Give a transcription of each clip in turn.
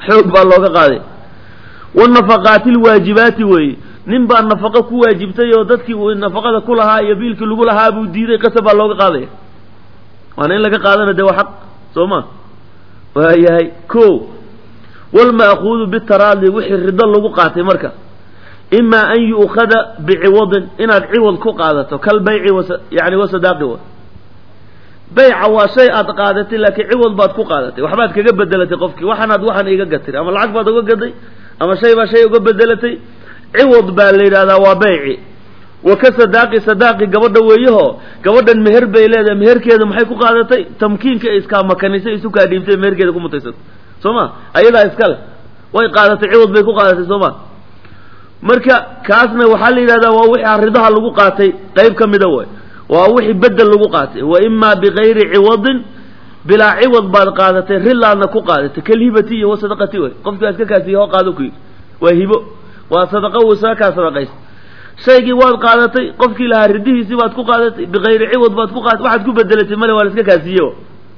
xoog baa looga qaaday wanafaqaati alwaajibaati weeye nin baa nafaqo ku waajibtay oo dadkii uu nafaqada ku lahaa iyo biilkii lagu lahaa buu diiday qasab baa looga qaadaya waana in laga qaadana dee waa xaq soo ma waayahay ko walma'khuudu bitaraadi wixii rido lagu qaatay marka ima an yu'khada biciwadin inaad ciwad ku qaadato kal bayci yani wasadaaqi wa bayca waa shay aad qaadatay laakiin ciwad baad ku qaadatay waxbaad kaga bedelatay qofkii waxaanaad waxaan iga gatay ama lacag baad uga gaday ama shay baa shay uga bedelatay ciwad baa la yidhahdaa waa bayci wa ka sadaaqi gabadha weeyaho gabadhan meher bay leedahay meherkeeda maxay ku qaadatay tamkiinka iskaa makanisay isu kaa dhiibtay meherkeeda ku mutaysatay soo ma ayadaa iskale way qaadatay ciwad bay ku qaadatay soo ma marka kaasna waxaa la yidhahdaa waa wixii ridaha lagu qaatay qayb ka mida way waa wixii bedel lagu qaatay wa imaa bigayri ciwadin bilaa ciwad baad qaadatay rilaadna ku qaadatay kalhibati iyo wasadaqati way qofkii iska kaasiyo hoo qaado ku yidhi waa hibo waa sadaqa uu isaga kaa sadaqaysa shaygii waad qaadatay qofkii lahaa ridihiisii baad ku qaadatay bigayri ciwad baad ku qaadatay waxaad ku bedelatay male waa la iska kaasiiye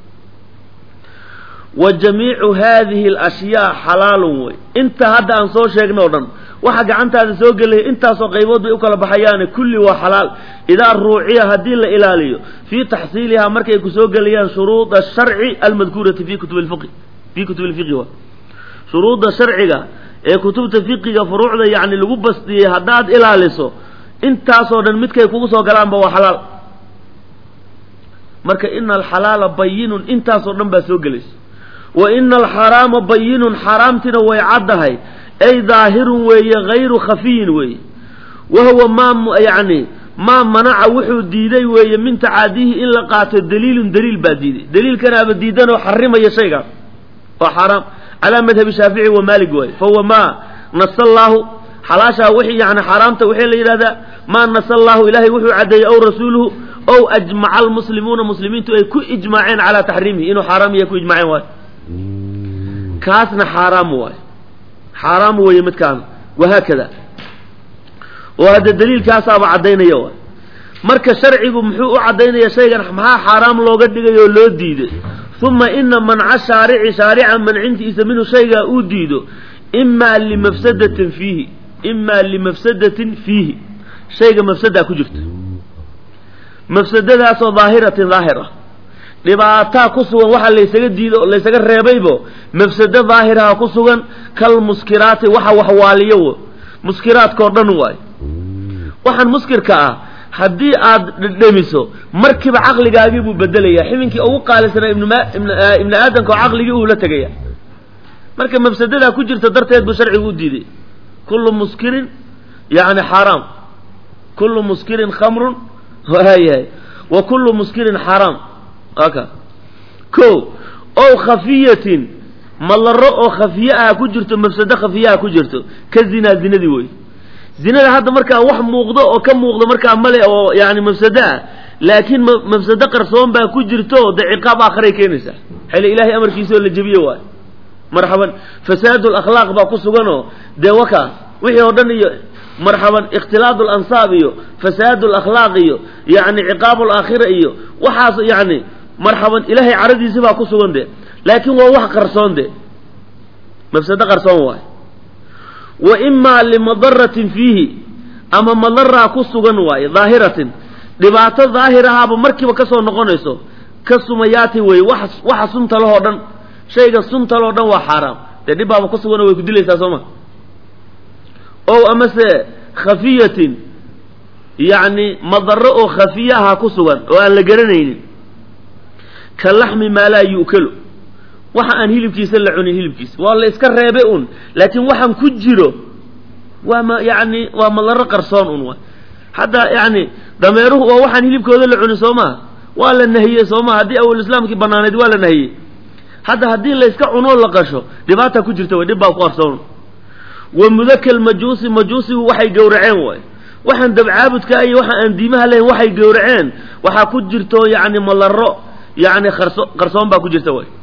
wa jamiicu haadihi alashyaa xalaalun wey inta hadda aan soo sheegno o dhan waxa gacantaada soo gelaya intaasoo qaybood bay u kala baxayaane kulli waa xalaal idaa ruuciya haddii la ilaaliyo fii taxsiilihaa markay ku soo gelayaan shuruuda asharci almadkuurati fii kutubi lfiqhi wa shuruudda sharciga ee kutubta fiqiga furuucda yacni lagu bastiyey haddaad ilaaliso intaasoo dhan midkay kugu soo galaanba waa xalaal marka ina alxalaala bayinun intaasoo dhan baa soo gelayso wa ina alxaraama bayinun xaaraamtina way caddahay ay daahirun weeye hayru khafiyin weeye wahuwa maa yani maa manaca wuxuu diiday weeye min tacaadihi in la qaato daliilun daliil baa diiday daliilkanaaba diidan oo xarimaya shaygaas waa xaaraam calaa madhabi shaafici wa maalig waaye fahuwa maa nasa allaahu xalaashaa wixii yani xaaraamta waxay la yidhahdaa maa nasa allaahu ilaahay wuxuu caddeeyey ow rasuuluhu ow ajmaca almuslimuuna muslimiintu ay ku ijmaaceen calaa taxriimihi inuu xaaraam yahay ku ijmaaceen waayo kaasna xaaraam waayo xaaraam weeye midkaana wahaakada oo hadda daliilkaasaaba caddaynaya waay marka sharcigu muxuu u caddaynaya shaygan maxaa xaaraam looga dhigay oo loo diiday uma ina manca shaarici shaarica mancintiisa minhu shaygaa uu diido imaa limafsadatin fiihi shayga mafsadaa ku jirta mafsadadaasoo daahiratin daahira dhibaataa ku sugan waxa laysaga diido laysaga reebaybo mafsado daahiraha ku sugan kal muskiraati waxa waxwaaliyo muskiraadkao dhan waay waxaan muskirka ah haddii aad dhedhemiso markiiba caqligaagii buu bedelayaa xibinkii ugu qaalisanaa ibni aadamka oo caqligii uu la tegaya marka mafsadadaa ku jirta darteed buu sharcigu u diiday kullu muskirin yani xaaraam kullu muskirin khamrun waayahay wa kullu muskirin xaaraam aka ko ow khafiyatin madaro oo khafiye ah ku jirto mafsado khafiyaha ku jirto ka zinadii wey zinada hadda markaa wax muuqdo oo ka muuqdo markaa male oo yani mafsado ah laakiin mafsado qarsoon baa ku jirto dee ciqaab aakhiray keenaysaa xili ilaahay amarkiisa oo la jebiye waay marxaban fasaadu lakhlaaq baa ku suganoo dee wakaas wixii oo dhan iyo marxaban ikhtilaadu lansaab iyo fasaadu lakhlaaq iyo yani ciqaabu laakhira iyo waxaas yani marxaban ilaahay caradiisi baa ku sugan de laakiin waa wax qarsoon de mafsado qarsoon waay wa imaa limadaratin fiihi ama madaraa ku sugan waaye daahiratin dhibaato daahirahaaba markiiba kasoo noqonayso ka sumayaati wey waxa sunta lahoo dhan shayga sunta lahoo dhan waa xaaraam dee dhibbaaba ku sugan oo way ku dilaysaa soo ma ow amase khafiyatin yacni madaro oo khafiyaha ku sugan oo aan la garanaynin ka laxmi maa laa yu'kalu waxa aan hilibkiisa la cunin hilibkiisa waa la iska reebay un laakiin waxaan ku jiro waa yani waa madaro qarsoon un waay hadda yani dameeruhu waa waxaan hilibkooda la cunin soo maha waa la nahiyey soo maha haddii awal islaamkii banaaneed waa la nahiyey hadda haddii la iska cunoo la qasho dhibaata ku jirta way dhib baa ku qarsoon wa mudakal majuusigu waxay gowraceen waay waxaan dabcaabudka iyo waxaan aan diimaha lahayn waxay gowraceen waxaa ku jirto yani malaro yani qarsoon baa ku jirta waay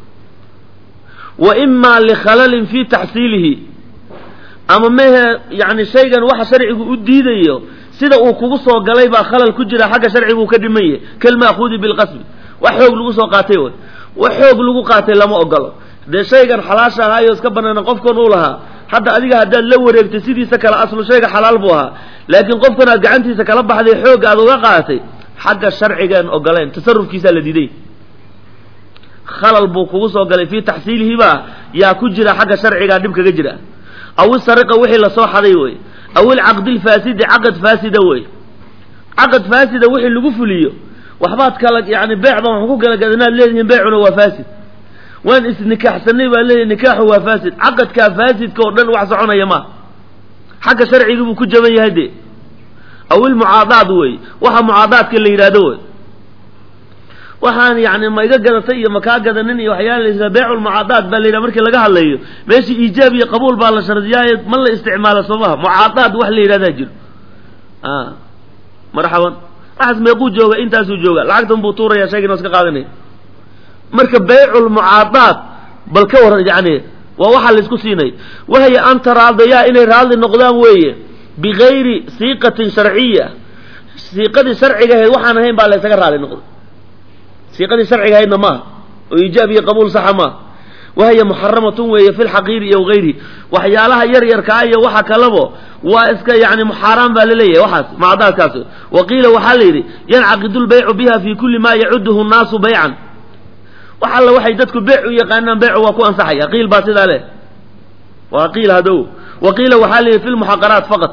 wa imaa likhalalin fii taxsiilihi ama mehe yani shaygan waxa sharcigu u diidayo sida uu kugu soo galay baa khalal ku jira xagga sharcigu uu ka dhiman yahay kalmaakuudi bilqasbi wax xoog lagu soo qaatay way wax xoog lagu qaatay lama ogolo dee shaygan xalaasha ahaayo iska banaana qofkan uu lahaa hadda adiga haddaad la wareegtay sidiisa kale aslu shayga xalaal buu ahaa laakiin qofkan aad gacantiisa kala baxday xoogga aad uga qaadatay xagga sharcigaan ogoleen tasarufkiisaa la diiday khalal buu kugu soo galay fii taxsiilihiba yaa ku jira xagga sharcigaa dhib kaga jira aw isariqa wixii lasoo xaday wey aw ilcaqdi lfaasidi caqad faasida wey caqad faasida wixii lagu fuliyo waxbaad kala yani beec baan wax ku kala gadanaad leedihiin beecuna waa faasid waan isnikaaxsanay baa leeyahay nikaaxu waa faasid caqadkaa faasidka oo dhan wax soconaya ma xagga sharcigii buu ku jaban yahay dee aw ilmucaadaad wey waxa mucaadaadka la yidhahdo wey waxaan yani ma iga gadatay iyo makaa gadanin iyo waxyaala la yidhahda beeculmucaadaad baa la yidhaha markii laga hadlayo meeshii iijaab iyo qabuul baa la shardiyaaye ma la isticmaalo soo maha mucaadaad wax la yidhahdaa jiro marxaban waxaas meequu jooga intaasuu jooga lacagtan buu tuuraya shaygin oo iska qaadanaya marka bayculmucaadaad bal ka waran yani waa waxaa la isku siinay wahya an taraadayaa inay raadli noqdaan weeye bigayri siiqatin sharciya siiqadii sharciga ahayd waxaan ahayn baa la ysaga raali noqday siiqadii sharciga ahaydna maaha oo iijaab iyo qabuul saxa maaha wahya muxaramatun weeye fi lxaqiiri iyo gayri waxyaalaha yar yarkaa iyo waxa kalabo waa iska yani muxaaraan baa laleeyahay waxaas mucaadaadkaas waqiila waxaa la yidhi yancaqidu lbaycu biha fi kuli ma yacuduhu nnaasu baycan wax alla waxay dadku beec u yaqaanaan beecu waa ku ansaxaya qiil baa sidaa leh waa qiil hadow waqiila waxaa la yidhi fi lmuxaqaraat faqat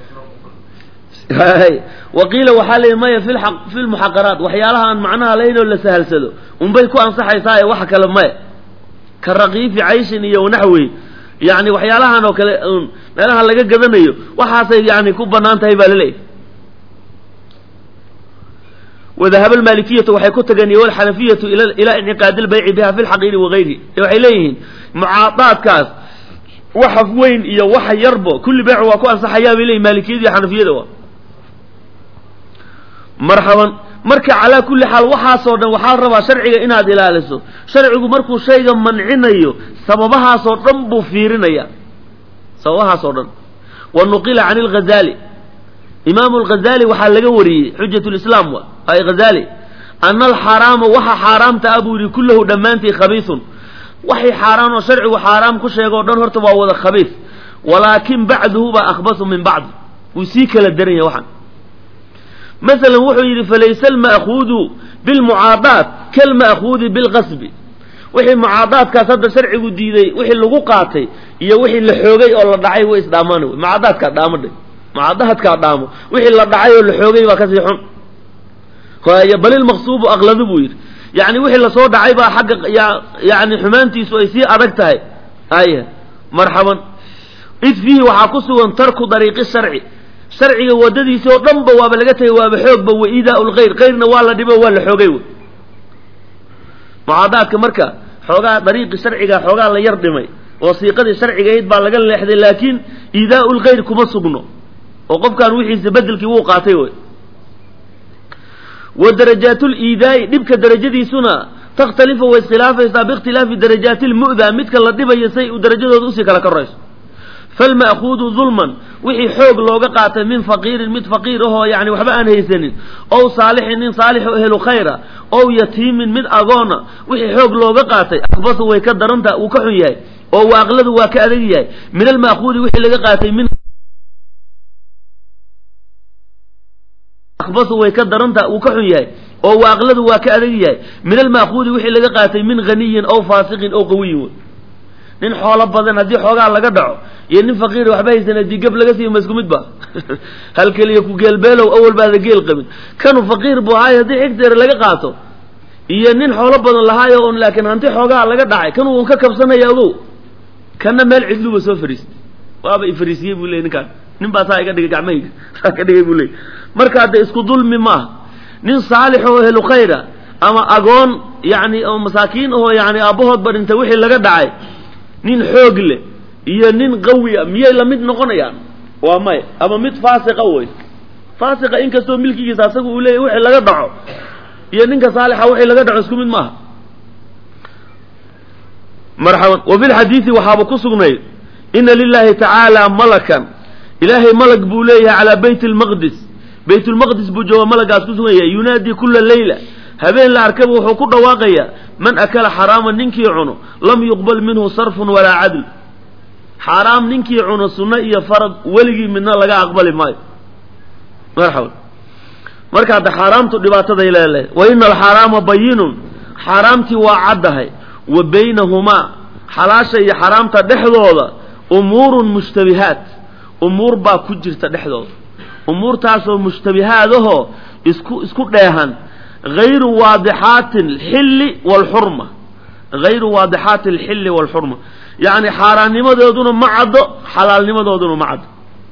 waqiila waxaa la yidhi maya fi lmuxaqaraat waxyaalaha aan macnaha lahayn oo la sahalsado unbay ku ansaxaysaa waxa kale maya ka raqiifi cayshin iyo naxwi yani waxyaalahan oo kale meelaha laga gadanayo waxaasay yani ku banaan tahay baa laleeyahay wadahaba almalikiyatu waxay ku tageen iyo alxanafiyatu ilaa inciqaadi lbayci biha fi lxaqiiri wagayri waxay leeyihiin mucaadaadkaas waxa weyn iyo waxa yarbo kulli beecu waa ku ansaxayaa bay leeyihin maalikiyada iyo xanafiyada waa marxaban marka calaa kulli xaal waxaasoo dhan waxaa la rabaa sharciga inaad ilaaliso sharcigu markuu shayga mancinayo sababahaasoo dhan buu fiirinaya sababahaasoo dhan wa nuqila can lghazali imaamu lghazali waxaa laga wariyey xujat lislaam ay ghazali ana alxaraama waxa xaaraamta a buu yihi kullahu dhammaantii khabiisun waxay xaaraan oo sharcigu xaaraam ku sheego o dhan horta waa wada khabiis walaakin bacduhu baa akhbasu min bacdi wuu sii kala daran yahay waxaan masalan wuxuu yidhi falaysa alma'kuudu bilmucaadaat kalma'kuudi bilqasbi wixii mucaadaadkaas hadda sharcigu diiday wixii lagu qaatay iyo wixii la xoogay oo la dhacay way isdhaamaan wey mucaadaadkaa dhaamadhay mucaadaadkaa dhaamo wixii la dhacay oo la xoogay baa kasii xun bal ilmaqsuubu aqladu buu yidhi yani wixii lasoo dhacay baa xagga yani xumaantiisu ay sii adag tahay aya marxaban id fiihi waxaa ku sugan tarku dariiqi sharci sharciga wadadiisi oo dhan ba waaba laga tegay waaba xoogba wa iidaa lkhayr kayrna waa la dhibo waa la xoogay wey mucaadaadka marka xoogaa dariiqi sharciga xoogaa la yar dhimay oo siiqadii sharciga ahayd baa laga leexday laakiin iidaau lkhayr kuma sugno oo qofkaan wixiisa bedelkii wuu qaatay wey wa darajaat liidaai dhibka darajadiisuna takhtalifu way iskhilaafaysaa biikhtilaafi darajaati lmu'daa midka la dhibayo say u darajadooda usii kala korayso falma'kuudu dulman wixii xoog looga qaatay min faqiirin mid faqiir ahoo yani waxba aan haysanin ow saalixin nin saalixo ehlu khayra ow yatiimin mid agoona wixii xoog looga qaatay akbasu way ka daranta uu ka xun yahay oo waaqladu waa ka adag yahay min alma'kuudi wixii laga qaatay min akbasu way ka daranta uu ka xun yahay oo waaqladu waa ka adag yahay min alma'kuudi wixii laga qaatay min ghaniyin ow faasiqin ow qawiyin nin xoolo badan haddii xoogaa laga dhaco iyo nin faqiir waxba haysan haddii gab laga siiyo ma isku mid ba hal keliya ku geelbeelow awal baada geel qabin kanu faqiir buu ahaayo haddii xigteer laga qaato iyo nin xoolo badan lahaayo un laakiin hanti xoogaa laga dhacay kan uun ka kabsanaya ogow kana meel cidluba soo fariistay waaba ifariisiyey buu leey ninkaan nin baa saa iga dhigay gacmahayga saa ka dhigay buu leey marka hadda isku dulmi maaha nin saalix oo helu khayra ama agoon yani oo masaakiin ahoo yani aabbahoodba dhintay wixii laga dhacay nin xoog leh iyo nin qawi a miyay lamid noqonayaan waa maya ama mid faasiqa wey faasiqa inkastoo milkigiisa asaga uu leeyahy wixii laga dhaco iyo ninka saalixa wixii laga dhaco isku mid maaha marxaban wa fi lxadiidi waxaaba ku sugnay ina lilahi tacaala malakan ilaahay malag buu leeyahay calaa bayt lmaqdis bayt lmaqdis buu jooga malagaas ku sugan yahay yunaadii kula leyla habeen la arkaba wuxuu ku dhawaaqayaa man akala xaraama ninkii cuno lam yuqbal minhu sarfun walaa cadl xaraam ninkii cuno sunno iyo farad weligii midna laga aqbali maayo marxaba marka hadda xaaraamtu dhibaataday leedahay wa ina alxaraama bayinun xaaraamtii waa caddahay wa baynahumaa xalaasha iyo xaraamta dhexdooda umuurun mushtabihaat umuur baa ku jirta dhexdooda umuurtaasoo mushtabihaadahoo isku dheehan hayru waadixaati alxilli waalxurma hayru waadixaati alxilli waalxurma yacni xaaraannimadooduna ma caddo xalaalnimadooduna ma caddo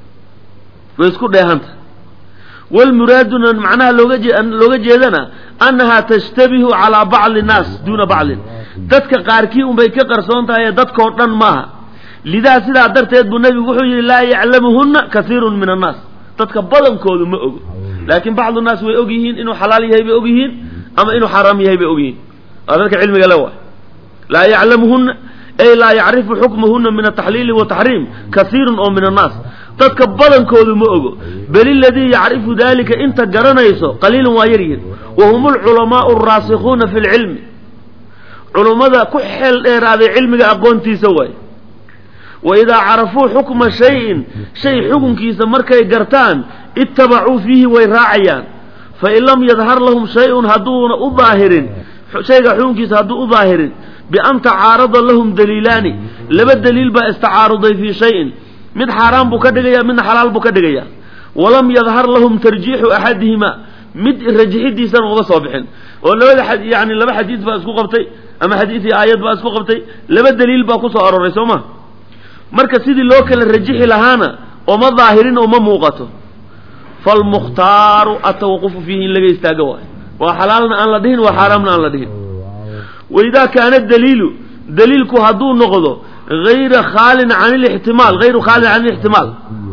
way isku dheehanta walmuraaduna macnaha looga jeedana annahaa tashtabihu calaa bacdi nnaas duuna bacdin dadka qaarkii unbay ka qarsoon tahay ee dadkao dhan maaha lidaa sidaa darteed buu nebigu wuxuu yidhi laa yaclamuhunna kasiirun min annaas dadka badankoodu ma ogo laakiin bacdu naas way og yihiin inuu xalaal yahay bay og yihiin ama inuu xaraam yahay bay og yihiin waa dadka cilmiga le waay laa yaclamuhunna ay laa yacrifu xukmahunna min ataxliili wataxriim kasiirun oo min annaas dadka badankoodu ma ogo bal iladii yacrifu dalika inta garanayso qaliilun waa yar yihin wa hum alculamaau alraasikhuuna fi lcilmi culummada ku xeel dheeraaday cilmiga aqoontiisa waay waidaa carafuu xukma shayin shay xukunkiisa markay gartaan ittabacuu fiihi way raacayaan fain lam yadhar lahum shay-un hadduuna u daahirin shayga xukunkiisa hadduu u daahirin bian tacaarada lahum daliilaani laba daliil baa istacaaruday fii shayin mid xaaraan buu ka dhigaya midna xalaal buu ka dhigaya walam yadhar lahum tarjiixu axadihima mid rajixidiisana uma soo bixin oo yani laba xadiid baa isku qabtay ama xadiid iyo aayad baa isku qabtay laba daliil baa ku soo aroray soo ma marka sidii loo kala rajixi lahaana ooma daahirin oo ma muuqato falmukhtaaru atawaqufu fiihi in laga istaago waayo waa xalaalna aan la dhihin waa xaaraamna aan la dhihin waidaa kaana daliilu daliilku hadduu noqdo hayra khaalin can lixtimaal hayru khaalin can ilixtimaal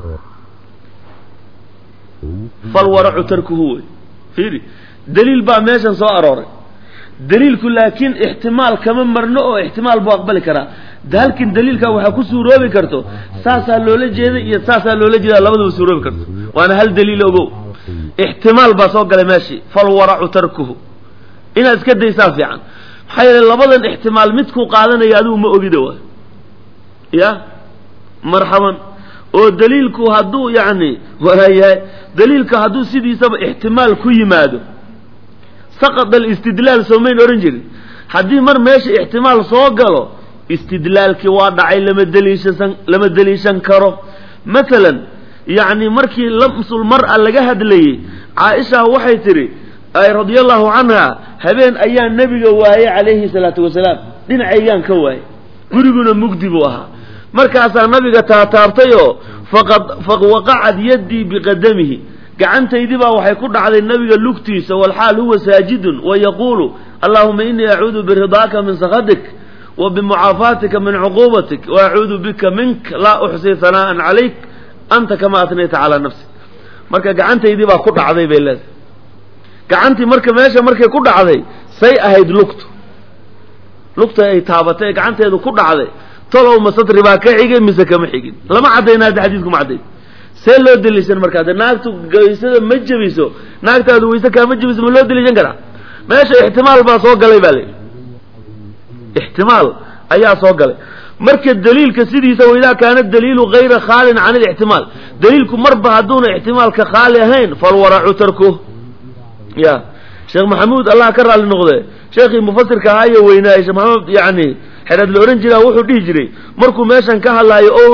falwaracu tarkuhu wey fiiri daliil baa meeshan soo arooray daliilku laakiin ixtimaal kama marno oo ixtimaal buu aqbali karaa halkin daliilkaa waxaa ku suuroobi karto saasaa loola jeeda iyo saasaa loola jeeda labadaba suuroobi karto waana hal daliil ogow ixtimaal baa soo galay meeshii falwaracu tarkuhu inaad iska daysaa fiican maxaa yeele labadan ixtimaal midkuu qaadanaya adigu ma ogida waay ya marxaban oo daliilku hadduu yacni waayahay daliilka hadduu sidiisaba ixtimaal ku yimaado saqad alistidlaal soomayn ohan jirin haddii mar meesha ixtimaal soo galo istidlaalkii waa dhacay lama deliishan karo masalan yacni markii lamsul mar'a laga hadlayey caaisha waxay tidhi radia allahu canha habeen ayaa nebiga waayey calayhi salaatu wasalaam dhinacaygaan ka waayey guriguna mugdi buu ahaa markaasaa nabiga taataabtayoo fawaqacad yaddii biqadamihi gacantaydii baa waxay ku dhacday nabiga lugtiisa walxaal huwa saajidun wayaquulu allahuma inii acuudu biridaaka min sakhatik wa bimucaafaatika min cuquubatik wa acuudu bika mink laa uxsii hanaa'an calayk anta kama atnayta calaa nafsik marka gacantaydii baa ku dhacday bay leedahay gacantii marka meesha markay ku dhacday say ahayd lugta ay taabatay ee gacanteedu ku dhacday tolow masatri baa ka xigay mise kama xigin lama caddayna hadda xadiidku ma caddayn see loo deliishan marka hadda naagtu waysada ma jebiso naagtaadu wayse kaama jebiso ma loo deliishan karaa meesha ixtimaal baa soo galay baa layidhi ixtimaal ayaa soo galay marka daliilka sidiisa waidaa kaana daliilu hayra khaalin can ilixtimaal daliilku marba hadduuna ixtimaalka khaali ahayn falwaracu tarkuh ya sheekh maxamuud allah ka raalli noqde sheekhii mufasirka ahaa iyo weynaaye sheekh maxamed yani xereed la ohan jiraa wuxuu dhihi jiray markuu meeshan ka hadlaayo ow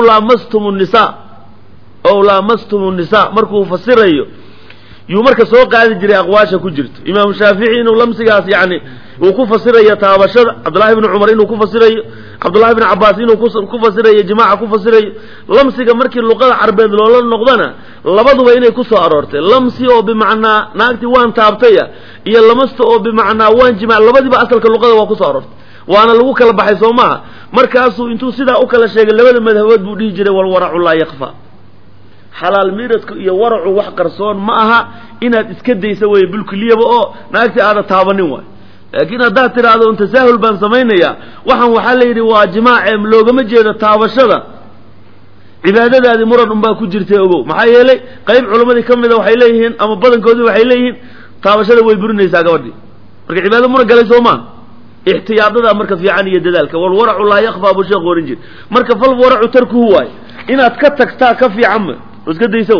laamastum nisa markuu fasirayo yuu marka soo qaadi jiray aqwaasha ku jirto imaamu shaafici inuu lamsigaas yani uu ku fasirayo taabashada cabdullahi ibni cumar inuu ku fasirayo cabdullahi ibni cabaas inuu ku fasirayo jimaaca ku fasirayo lamsiga markii luqada carbeed loola noqdana labaduba inay ku soo aroortay lamsi oo bimacnaa naagtii waan taabtaya iyo lamasta oo bimacnaa waan jimaac labadiiba asalka luqada waa ku soo aroortay waana lagu kala baxay soo maaha markaasuu intuu sidaa u kala sheegay labada madhabood buu dhihi jiray walwaracu laa yakfa xalaal miiradku iyo waracu wax qarsoon ma aha inaad iska daysa weeye bulkuliyaba oo naagtii aada taabanin waay laakiin haddaad tidhaahdo un tasaahul baan samaynayaa waxaa la yidhi waa jimaace loogama jeedo taabashada cibaadadaadii muran unbaa ku jirtay ogow maxaa yeelay qayb culammadii ka mida waxay leeyihiin ama badankoodii waxay leeyihiin taabashada way burinaysaa gabadhii marka cibaado muna galay Soomaa احتياطada marka fiican iyo dadaalka wal waracu la yakhfa bu sheekh oranjir marka fal waracu tarku way inaad ka tagtaa ka fiican iska dayso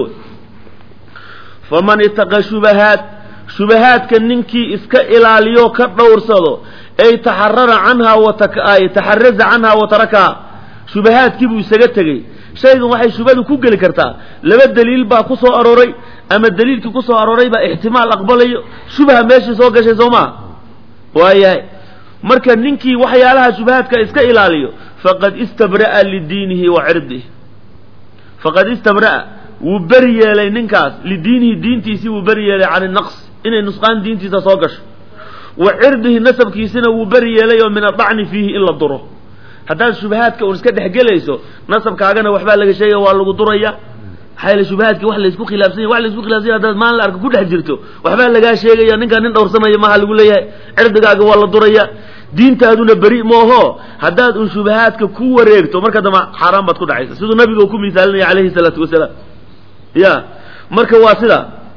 faman ittaqa shubahaadka ninkii iska ilaaliyo ka dhowrsado ay taharrara anha wa taharraza anha wa taraka shubahaadkii buu isaga tagay shaygan waxay shubadu ku gali kartaa laba daliil baa ku soo arooray ama daliilkii ku soo arooray baa ihtimaal aqbalayo shubaha meeshii soo gashay Soomaa waayahay marka ninkii waxyaalaha shubahaadka iska ilaaliyo faqad istabra'a lidiinihi wa 'irdihi faqad istabra'a وبريالي ننكاس لدينه دينتيسي وبريالي عن النقص إن النسقان دينتيسا صوغش وعرضه نسب كيسنا وبريالي ومن الطعن فيه إلا الضره هذا الشبهات كونسكت حقليسو نسب كاغنا وحبا لك شيء والله ضريا حيل الشبهات كي وحلا يسكو خلافسين وحلا يسكو خلافسين هذا ما لا ارك كل حجرته وحبا لك شيء يا نينكا نين دورسماي ما لغو ليهي عرضكاغا والله ضريا diintaaduna bari mooho hadaad u shubahaadka ku wareegto marka dama xaraam baad ku dhacaysa sidoo nabiga ku misaalinay kaleey salatu wasalaam ya marka waa sida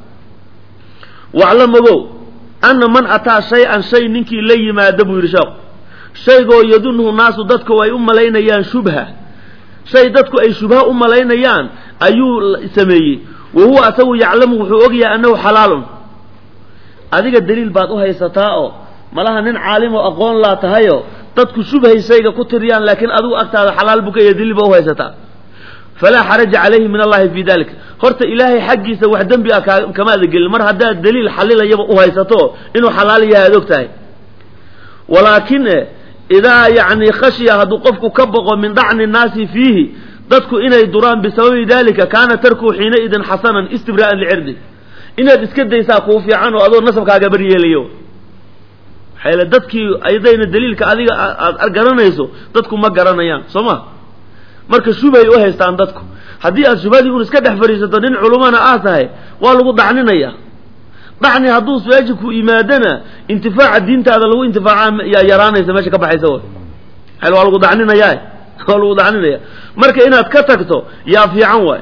wa'lamago anna man ataa shay'an shay ninkii la yimaado buu yiri shaygo yadunhu naasu dadku ay u maleynayaan shubha shay dadku ay shubha u maleynayaan ayuu sameeyay wa huwa asagu yaclamu wuxuu ogyahay annahu halaalun adiga daliil baad u haysataa oo malaha nin caalim oo aqoon la tahayo dadku shubhaysayga ku tiriyaan laakiin adigu agtaada xalaal buu ka yahay daliil baa u haysataa فلا حرج عليه من الله في ذلك horta ilaahay xaqiisa wax dambi ah kama adagel mar hadaa daliil xalilaya u haysato inuu xalaal yahay ogtahay walakin ida yani khashiya hadu qofku ka boqo min dacni naasi fihi dadku inay duraan bisababi dalika kana tarku xiina idan hasanan istibra'an li'irdi inaad iska daysaa ku fiican oo adoo nasabkaaga bariyeelayo xayla dadkii ayadayna daliilka adiga aad garanayso dadku ma garanayaan Soomaa marka shubay u haystaan dadku hadii aad shubadii uu iska dhex fariisato nin culumana ah tahay waa lagu dacninaya dacni haduu su'aaji ku imaadana intifaaca diintaada lagu intifaaca ya yaraanaysa meesha ka baxaysa hal waa lagu dacninaya marka inaad ka tagto yaa fiican waay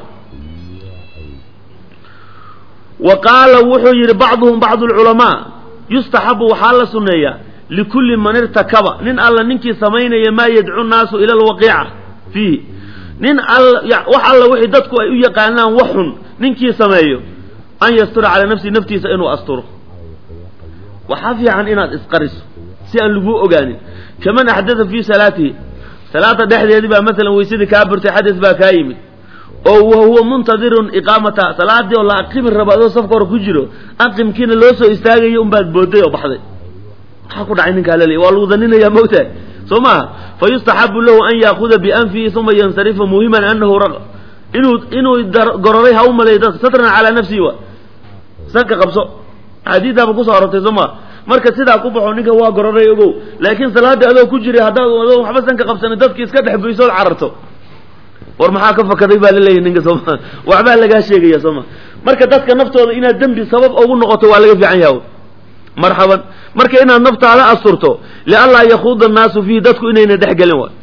وقال wuxuu yiri bacduhum bacdu ulama yustahabu waxa la suneeyaa likulli man irtakaba nin alla ninkii sameeynaya ma yad'u naasu ila alwaqi'a fi nin wax alla wixii dadku ay u yaqaanaan waxun ninkii sameeyo an yastura ala naftiisa inuu asturo waxa fiican inaad isqariso si aan lagu ogaanin kaman ahdatha fi salaata dhexdeedii baa mesela weysadii ka burtay xadis baa ka yimid oo huwa muntadirun iqamata salaadii oo la aqimi rabado safka hor ku jiro aqimkiina loo soo istaagayo baad booday oo baxday waxa ku dhacay ninka leeyahay waa lagu daninaya moogtaa Soomaa fayustahabu lahu an ya'khudha bi anfihi thumma yansarifa muhiman annahu inuu gororay ha u maleeyo satran ala nafsi wa sanka qabso hadida ba ku soo aragtay Soomaa marka sidaa ku baxo ninka waa gororay ogow laakiin salaada adoo ku jiray hadaad waxba sanka qabsan dadkii iska dhaxbayso cararto war maxaa ka fakaday baa leeyahay ninka Soomaa waxba laga sheegaya Soomaa marka dadka naftooda inaad dambi sabab ugu noqoto waa laga fiican yahay marhaban marka inaad naftaada asturto li alla yakhuud an-nas fi dadku inayna dhaxgalin waa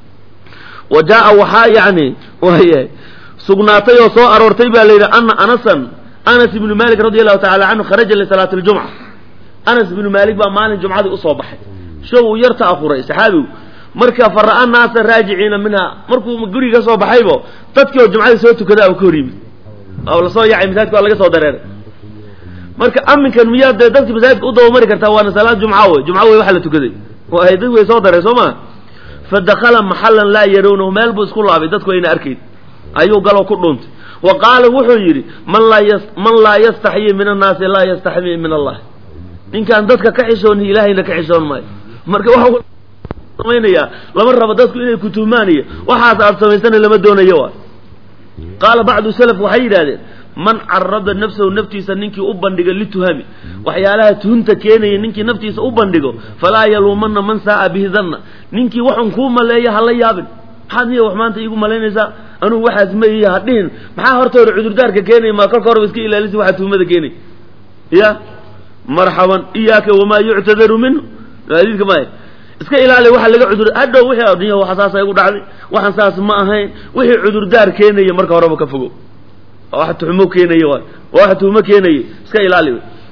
wajaa waxa yani waayay sugnaatay oo soo aroortay baa leeyahay Anas ibn Malik radiyallahu ta'ala anhu kharaja li salati al-jum'ah Anas ibn Malik baa maalin jumcada u soo baxay show yarta akhuray saxaabi marka fara'a naas raaji'ina minha markuu guriga soo baxaybo dadkii oo jumcada soo tukadaa ku horiyay oo la soo yaacay misaadka laga soo dareeray marka aminkan miyaad dadkii misaadka u doow mari kartaa waana salaad jumca waxa la tukaday oo ay dad way soo dareey Soomaa fadakhala mahallan la yaruunu meel buu isku laabay dadku ayna arkayn ayuu galo ku dhuuntay وقال wuxuu yiri man la yastahi min an-nas la yastahi min Allah ninkan dadka ka xishoon ilaahayna ka xishoon maayo marka waxa sameynaya lama rabo dadku inay ku tuumaaniyo waxaas aad sameysana lama doonayo qaala bacdu salaf waxay yiraahdeen man arada nafsuhu naftiisa ninkii u bandhiga lituhami waxyaalaha tuhunta keenaya ninkii naftiisa u bandhigo falaa yalumanna man saa bihi dhanna ninkii waxan ku maleeyo hala yaabin hadii wax maanta igu maleynaysa anuu waxaas ma iyo hadin maxaa horta hore cudurdaarka keenay ma ka hor iska ilaalisi waxa tuhumada keenay ya marhaban iyaaka wama yu'tadaru min hadidka ma iska ilaali waxa laga cudur hadhow wixii adduunyo waxa saas ay ugu dhacday waxan saas ma ahayn wixii cudurdaar keenay marka horeba ka fogo waxa tuhumo keenay waxa tuhumo keenay iska ilaali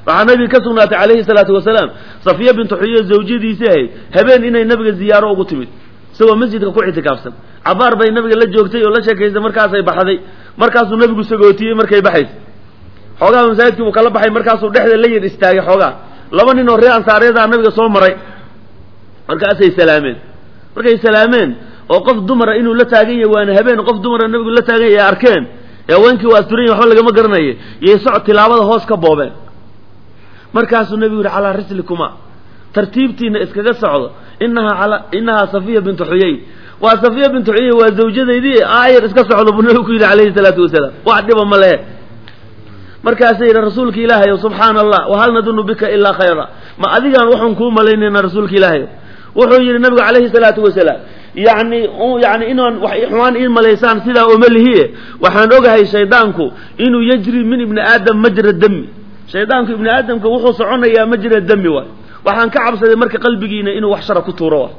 waxaa nabiga ka sugnaatay calayhi salaatu wasalaam safiya bintu xuyo zawjadiisii ahayd habeen inay nabiga ziyaaro ugu timid isagoo masjidka ku ictikaafsan cabaar bay nabiga la joogtay oo la sheekaysay markaasay baxday markaasuu nabigu sagootiyey markay baxaysay xoogaa masaajidkii buu kala baxay markaasuu dhexda la yar istaagay xoogaa laba nin oo reer ansaareedaa nabiga soo maray markaasay salaameen markay salaameen oo qof dumara inuu la taagan yahay waana habeen qof dumara nabigu la taagan yahay arkeen haweenkii waa asturan yahay waxba lagama garanayo iyo socod tilaabada hoos ka boobeen markaasuu nabigu yidhi calaa rislikuma tartiibtiina iskaga socdo inahaa safiya bintu xuyay waa safiya bintu xuyay waa zawjadaydii aayar iska socdo buu nabigu ku yidhi calayhi salaatu wasalaam wax dhiba ma lehe markaasay yidhi rasuulka ilaahayow subxaana allah wahal nadunu bika ilaa khayra ma adigaan waxaan kuu malaynayna rasuulka ilaahayow wuxuu yidhi nabigu calayhi salaatu wasalaam yani inaan xumaan ii malaysaan sidaa oma lihiye waxaan ogahay shaydaanku inuu yajri min ibni aadam majra dami shaydaanku ibni aadamka wuxuu soconayaa majra dami waay waxaan ka cabsaday marka qalbigiina inuu wax shara ku tuuro waay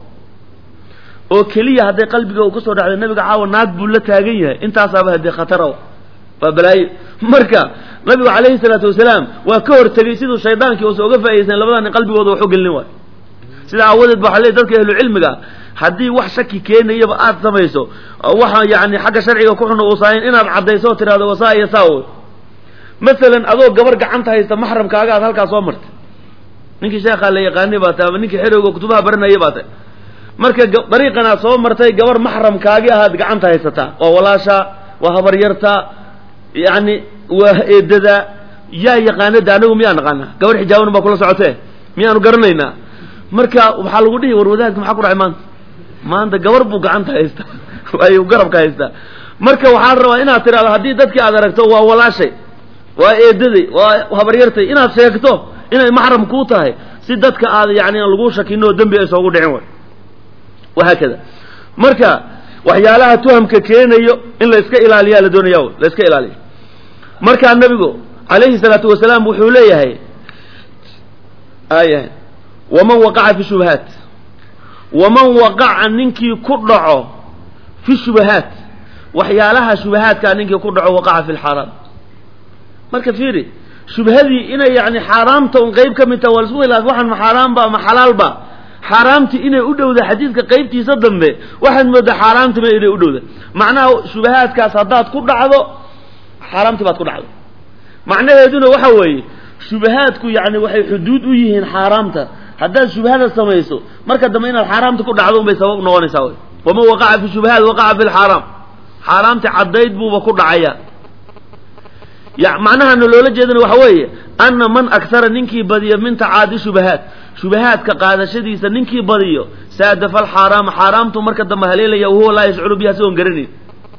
oo keliya hadday qalbiga uu kusoo dhacday nabiga caawa naag buu la taagan yahay intaasaaba haddee khatara waa balaayo marka nabigu calayhi salaatu wasalaam waa ka hortegey siduu shaydaankii uusa uga faa'idaysan labadaa nin qalbigooda wax u gelin waay sidaa aawadeed ba waxa leey dadka ahlu cilmiga haddii wax shaki keenayaba aad samayso waxa yani xagga sharciga ku xun uu saayin inaad caddayso oo tiraahdo wasaa iyo saa wey masalan adoo gabar gacanta haysta maxramkaaga aad halkaa soo martay ninkii sheekhaa la yaqaanay baa tahay ama ninkii xerowga kutubaha baranayay baa tahay marka dariiqan aad soo martay gabar maxramkaagii ahaad gacanta haysataa waa walaasha waa habaryarta yani waa eedada yaa yaqaanada anagu miyaa naqaanaa gabar xijaaban baa kula socotee miyaanu garanaynaa marka waxaa lagu dhihi war wadaadka maxaa ku dhacay maanta gabar buu gacanta haystaa ayuu garabka haystaa marka waxaa la rabaa inaad tidhahdo haddii dadkii aad aragto waa walaashay waa eedaday waa habaryartay inaad sheegto inay maxram kuu tahay si dadka aad yani aan lagu shakino oo dembi ay soogu dhicin way wahaakada marka waxyaalaha tuhamka keenayo in la iska ilaaliyaa la doonaya la iska ilaaliyo markaa nabigu calayhi salaatu wasalaam wuxuu leeyahay aya waman waqaca fi shubahaat waman waqaca ninkii ku dhaco fi shubahaat waxyaalaha shubahaadkaa ninkii ku dhaco waqaca fi lxaaraam marka fiiri shubhadii inay yani xaaraamta un qeyb ka mid taha waa la isku khilaaf waxaan ma xaaraamba ama xalaalba xaaraamtii inay u dhowda xadiidka qeybtiisa dambe waxaad moodaa xaaraamtima inay u dhowda macnaha shubahaadkaas haddaad ku dhacdo xaaraamtii baad ku dhacdo macnaheeduna waxa weeye shubahaadku yani waxay xuduud u yihiin xaaraamta haddaad shubhada samayso marka dambe inaad xaaraamta ku dhacdo unbay sabab noqonaysaa wey waman waqaca fi shubahaat waqaca fi lxaaraam xaaraamti caddayd buuba ku dhacaya macnahana loola jeedana waxa weeye ana man aktara ninkii badiyo min tacaadi shubahaat shubahaadka qaadashadiisa ninkii badiyo saadafa alxaaraama xaaraamtu marka dambe haleelaya wahuwa laa yashcuru biha sigoon garanay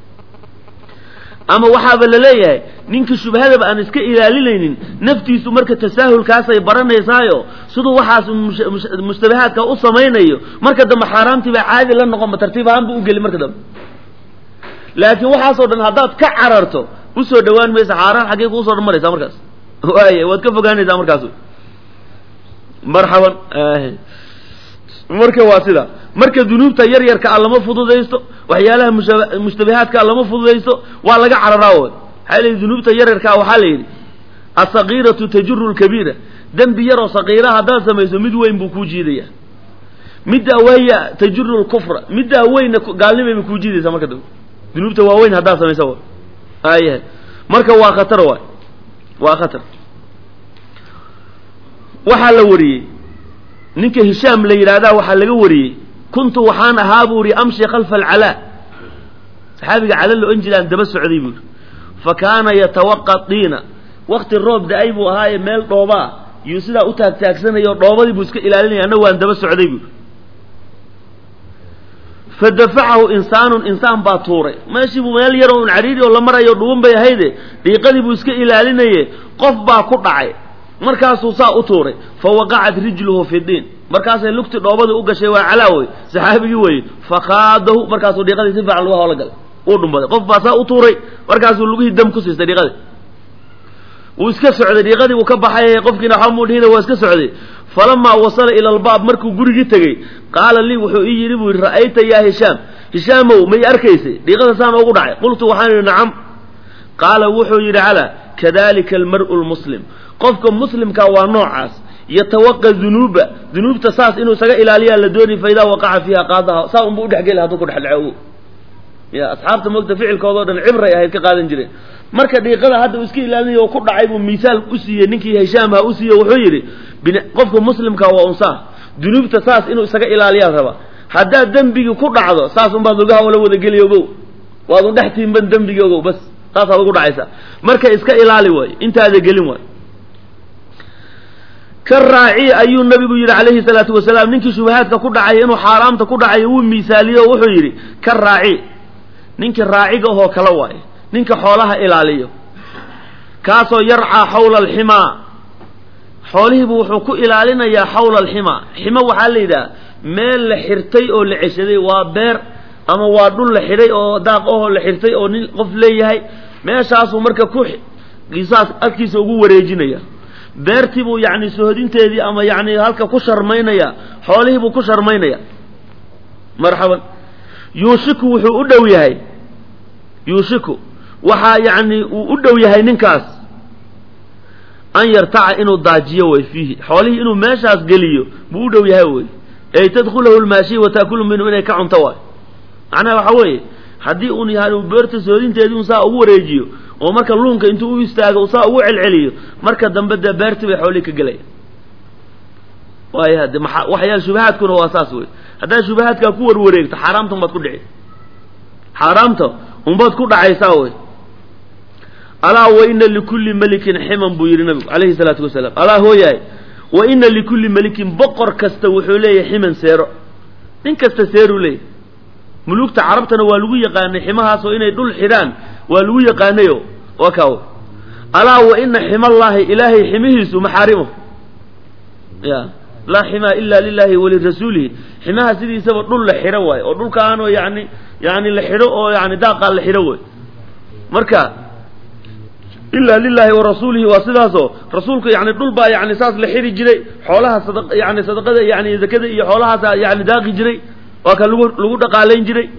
ama waxaaba la leeyahay ninkii shubhadaba aan iska ilaalinaynin naftiisu marka tasaahulkaasay baranaysaayo siduu waxaas mushtabahaadka u samaynayo marka dambe xaaraamtii baa caadi la noqonba tartiib ahaan bu u geli marka dambe laakiin waxaasoo dhan haddaad ka cararto usoo dhawaan maysa xaaraan xaggee kuusoo dhan maraysaa markaas waay waad ka fogaanaysaa markaas marxaban marka waa sida marka dunuubta yar yarka a lama fududaysto waxyaalaha mushtabahaadka lama fududaysto waa laga cararaa way waxaa layidhi dunuubta yar yarkaa waxaa la yidhi asagiiratu tajuru lkabiira dembi yaroo sagiira haddaad samayso mid weyn buu kuu jiidaya middaa waya tajuru lkufra middaa weynna gaalnimayba kuu jiidaysaa marka dambe dunuubta waaweyn haddaad samaysa way ayahay marka waa khatar waay waa khatar waxaa la wariyey ninka hishaam la yidhaahdaa waxaa laga wariyey kuntu waxaan ahaa buu ihi amshi khalfa alcalaa saxaabiga cala la ohan jira aan daba socday buu ihi fa kaana yatawaqa diina wakti roob da-ay buu ahaaye meel dhooba ah yuu sidaa u taagtaagsanayo dhoobadii buu iska ilaalinaya anna waan daba socday buu ihi fadafacahu insaanun insaan baa tuuray meeshii buu meel yaroo un cariiri oo la marayo dhuban bay ahayde dhiiqadii buu iska ilaalinaye qof baa ku dhacay markaasuu saa u tuuray fa waqacat rijluhu fi diin markaasay lugti dhoobadii u gashay waa calaawey saxaabigii weye fakhaadahu markaasuu dhiiqadii si fiican lugaha la galay uu dhumbaday qof baa saa u tuuray markaasuu lugihii dam ku siistay dhiiqadii wuu iska socday dhiiqadii uu ka baxay qofkiina waxba muu dhihina waa iska socday falamaa wasala ila albaab markuu gurigii tegey qaala lii wuxuu ii yidhi buu yidhi ra'ayta yaa hishaam hishaamow may arkaysay dhiiqada saan oogu dhacay qultu waxaan idhi nacam qaala wuxuu yidhi calaa kadalika almar'u lmuslim qofka muslimka waa noocaas yatawaqa dunuubta saas inuu isaga ilaaliyaa la dooni fayda waqaca fiha qaadaha saa un buu dhaxgal haduu ku dhaxlaco ya asxaabta moogta ficilkooda dhan cibray ahayd ka qaadan jireen marka dhiiqada hadda iska ilaalinayo ku dhacay buu miisaal u siiyay ninkii Hishaam ha u siiyay wuxuu yiri qofka muslimka waa unsa dunuubta saas inuu isaga ilaaliyaa raba hadda dambiga ku dhacdo saas un baad lugaha wala wada geliyogo waad u dhaxtiin ban dambigogo bas saas aad ugu dhacaysa marka iska ilaali way intaada gelin way كالراعي أيو النبي يقول عليه الصلاة والسلام نينك شبهات كدعي إنه حرام تكدعي ومثالية وحو يري كالراعي نينك الراعي هو كلواي نينك حولها إلاليه كاسو يرعى حول الحمى حوله بوحوكو إلالينا يا حول الحمى حمى وحالي دا ميل لحرتي أو لعشدي وابير أما وادون لحري أو داق أو لحرتي أو نقف ليهي ما شاسو مركا كوح قصاص أكيسو وريجينيا beertii buu yani sohodinteedii ama yani halka ku sharmaynaya xoolihii buu ku sharmaynaya marhaban yuushiku wuxuu u dhow yahay yuushiku waxa yani uu u dhow yahay ninkaas an yartaca inuu daajiyo way fiihi xoolihii inuu meeshaas geliyo buu u dhow yahay way ay tadkhulahu almaashi wa taakulu minhu inay ka cunto way macnaha waxa weeye haddii uu yahay beerta sohodinteedii uu saa ugu wareejiyo oo marka luunka intuu u istaago saa ugu celceliyo marka dambe beertii bay xooli ka galay waayad waxyaal shubahaadkuna waa saas weey hadaa shubahaadka ku warwareegto xaraamta umad ku dhici xaraamta umad ku dhacaysaa weey ala wa inna likulli malikin himan buu yiri nabiga kaleey salaatu wasalaam ala hooyay wa inna likulli malikin boqor kasta wuxuu leeyahay himan seero nin kasta seeru leeyahay mulugta carabtana waa lagu yaqaanay ximahaas oo inay dhul xiraan waa lagu yaqaanayo wakaw ala wa inna himallahi ilahi himihiisu maxaarimu ya la hima illa lillahi wa lirasulihi himaha sidiisaba dhul la xiro way oo dhulkaan oo yani la xiro oo yani daaqa la xiro way marka illa lillahi wa rasulihi wa sidaaso rasuulku yani dhul baa yani saas la xiri jiray xoolaha sadaqada yani zakada iyo xoolahaas yani daaqi jiray waa ka lagu dhaqaaleyn jiray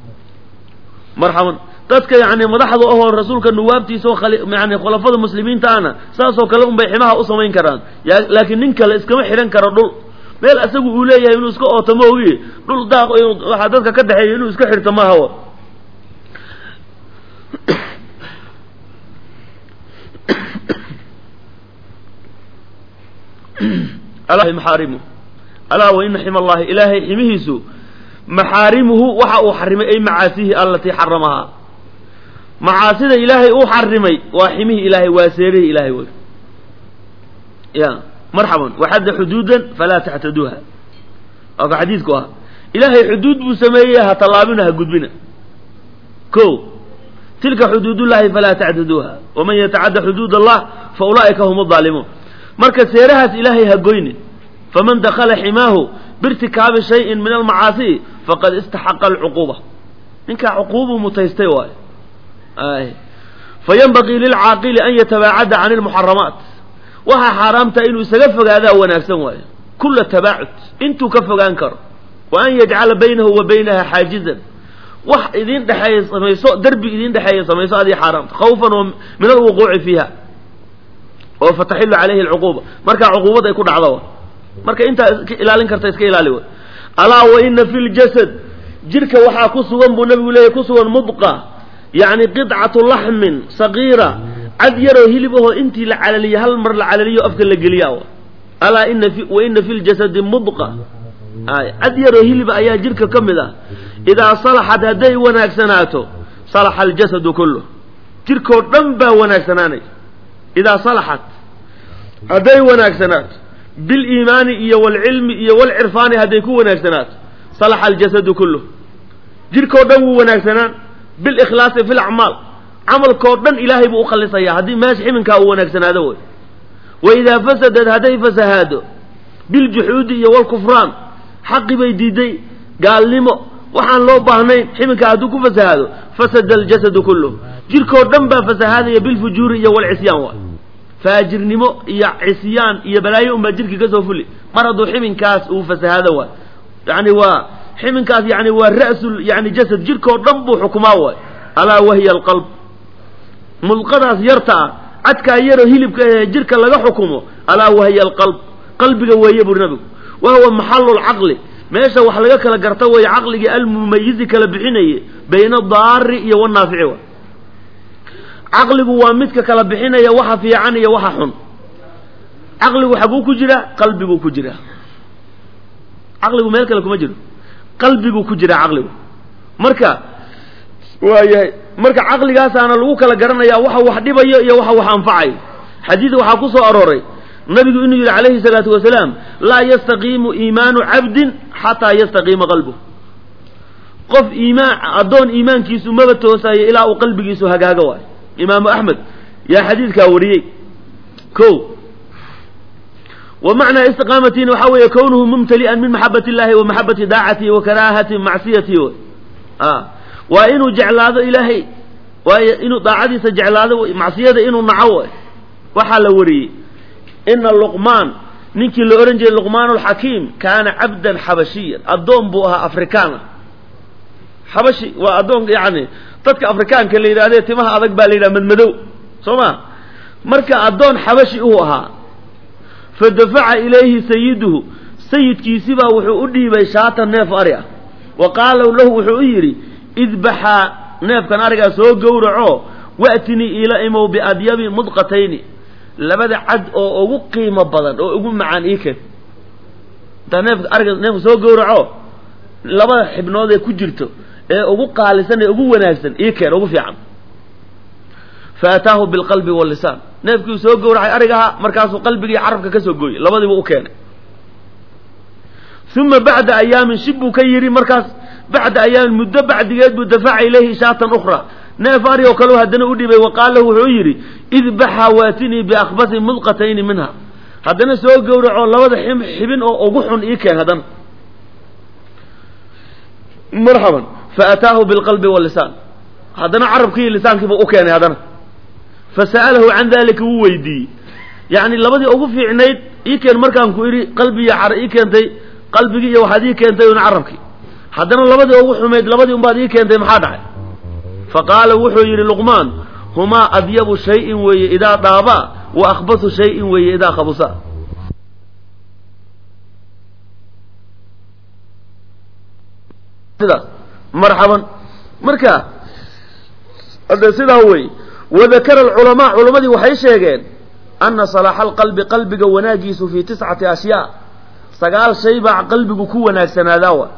marhaban dadka yani madaxda oo rasuulka nuwaabtiisa oo yani khulafada muslimiinta ana saasoo kale un bay ximaha u samayn karaan laakiin nin kale iskama xiran karo dhul meel asagu uu leeyahay inuu iska ootamo ogi dhul daaq waxa dadka ka dhaxeeyo inuu iska xirto ma hawo Allah maharimu ala wa inna himallahi ilahi himihisu maxaarimuhu waxa uu xarimay ay macaasihi allati xaramaha macaasida ilaahay uu xarimay waa ximihi ilaahay waa seerihi ilaahay way ya marhaban waxad xuduudan fala tahtaduha oo xadiisku ah ilaahay xuduud buu sameeyay ha talaabina ha gudbina ko tilka xuduudullahi fala ta'taduha wa man yata'adda hududallah fa ulaika humud zalimun marka seerahaas ilaahay ha goynin faman dakhala himahu بارتكاب شيء من المعاصي فقد استحق العقوبة إنك عقوبة متيستي واي فينبغي للعاقل أن يتباعد عن المحرمات وها حرامت إنه سقفق هذا هو نفسه واي كل التباعد انتو كفق أنكر وأن يجعل بينه وبينها حاجزا إذين دحية سميسو دربي إذين دحية سميسو هذه حرام خوفا من الوقوع فيها وفتحل عليه العقوبة مركا عقوبة يكون عضوة marka inta ilaalin karta iska ilaali way ala wa inna fil jasad jirka waxa ku sugan buu nabigu leeyahay ku sugan mudqa yani qid'atu lahmin saghira ad yaro hilibaho intii la calaliyo hal mar la calaliyo afka la geliyaa ala inna fil jasad mudqa ad yaro hiliba ayaa jirka kamida ida salahat haday wanaagsanaato salaha al jasad kullu jirko dhan baa wanaagsanaanay ida salahat haday wanaagsanaato بالإيمان إيا والعلم إيا والعرفان هذا يكون وناكسنات صلح الجسد كله جير كودن وناكسنان بالإخلاص في الأعمال عمل كودن إلهي بأخلص إياه هذه ماشي منك وناكسنات دول وإذا فسدت هذا فسهاده بالجحود إيا والكفران حق بيديدي قال لما وحان لو باهنين حمك هذا فسهاده فسد الجسد كله جير كودن فسهاده بالفجور إيا والعصيان فاجرنمو يا عصيان يا بلايو ما جيرك كسو فلي مرضو حمنكاس او فسهاده وا يعني وا حمنكاس يعني وا راس يعني جسد جيركو دنبو حكما وا الا وهي القلب ملقداس يرتا عدك يرو هيلبك جرك لغا حكمه ألا وهي القلب قلبك ويبو النبي وهو محل العقل ماشا وحلقك لقرتوي عقلك المميز كلا بحيني بين الضار والنافع عقلك وامدك كلا بحيني وحا في عني وحا حن عقلك حقوك جرا قلبك كجرا عقلك مالك لكم أجر قلبك كجرا عقلك مركا waayahay marka aqligaas aan lagu kala garanayaa waxa wax dhibayo iyo waxa wax anfacay xadiis waxa ku soo arooray nabigu inuu yiri kaleey salaatu wasalaam la yastaqimu iimaanu 'abdin hatta yastaqima qalbuhu qof iimaan adoon iimaankiisu ma toosayo ilaa uu qalbigiisu hagaaga waay imaam ahmed ya xadiiska wariyay ko ومعنى استقامته وحوى كونه ممتلئا من محبة الله ومحبة داعته وكراهة معصيته وإنه جعلاده إلهي وإنه ضاعدي سجعلاده معصيته إنه نعوه وحال وري إن اللقمان نيكي لأورنج اللقمان الحكيم كان عبدا حبشيا الدون بوها أفريكانا حبشي وأدون يعني تدك أفريكان كاللي يراديه تمها أذك بالي من مدو سوما مركا الدون حبشي هوها فدفع إليه سيده سيد كيسيبا وحؤدي بيشاتا نيف أريا وقالوا له وحؤيري اذبح نيف كان أريا سوق قورعو وأتني إلى إمو بأدياب مضغتين لبدا عد أو قيمة بدن أو معان إيكن تا نيف أريا نيف سوق قورعو لبدا حبنو ذي كجرتو أو قالسان أو وناسان إيكن أو في عم فأتاه بالقلب واللسان نفكي سوق ورعي أرجها مركز قلبي عرفك كسوقي لبضي وكان ثم بعد أيام شب كيري مركز بعد أيام مدة بعد يد دفع إليه شاة أخرى نافاري وكلوها دنودي وقال له عيري اذبح واتني بأخبث ملقتين منها هذا سوق ورعي لبضي حبن أو قحن إيكان هذا مرحبا فأتاه بالقلب واللسان هذا عرب كي اللسان كيف أوكان هذا فسأله عن ذلك وويدي يعني لبدي أوقف في عنيد يكن مركان كويري قلبي يعر يكن تي قلبي يا وحدي كن تي ونعرفك حدنا لبدي أوقف حميد لبدي أمبادي يكن تي محادع فقال وحو يري لقمان هما أذيب شيء وي إذا طابا وأخبث شيء وي إذا خبصا مرحبا مركا هذا سيدا هوي وذكر العلماء علماء وحي شيغين أن صلاح القلب قلبك وناجيس في 9 أشياء سقال شيبع قلبك كو وناجسنا داوة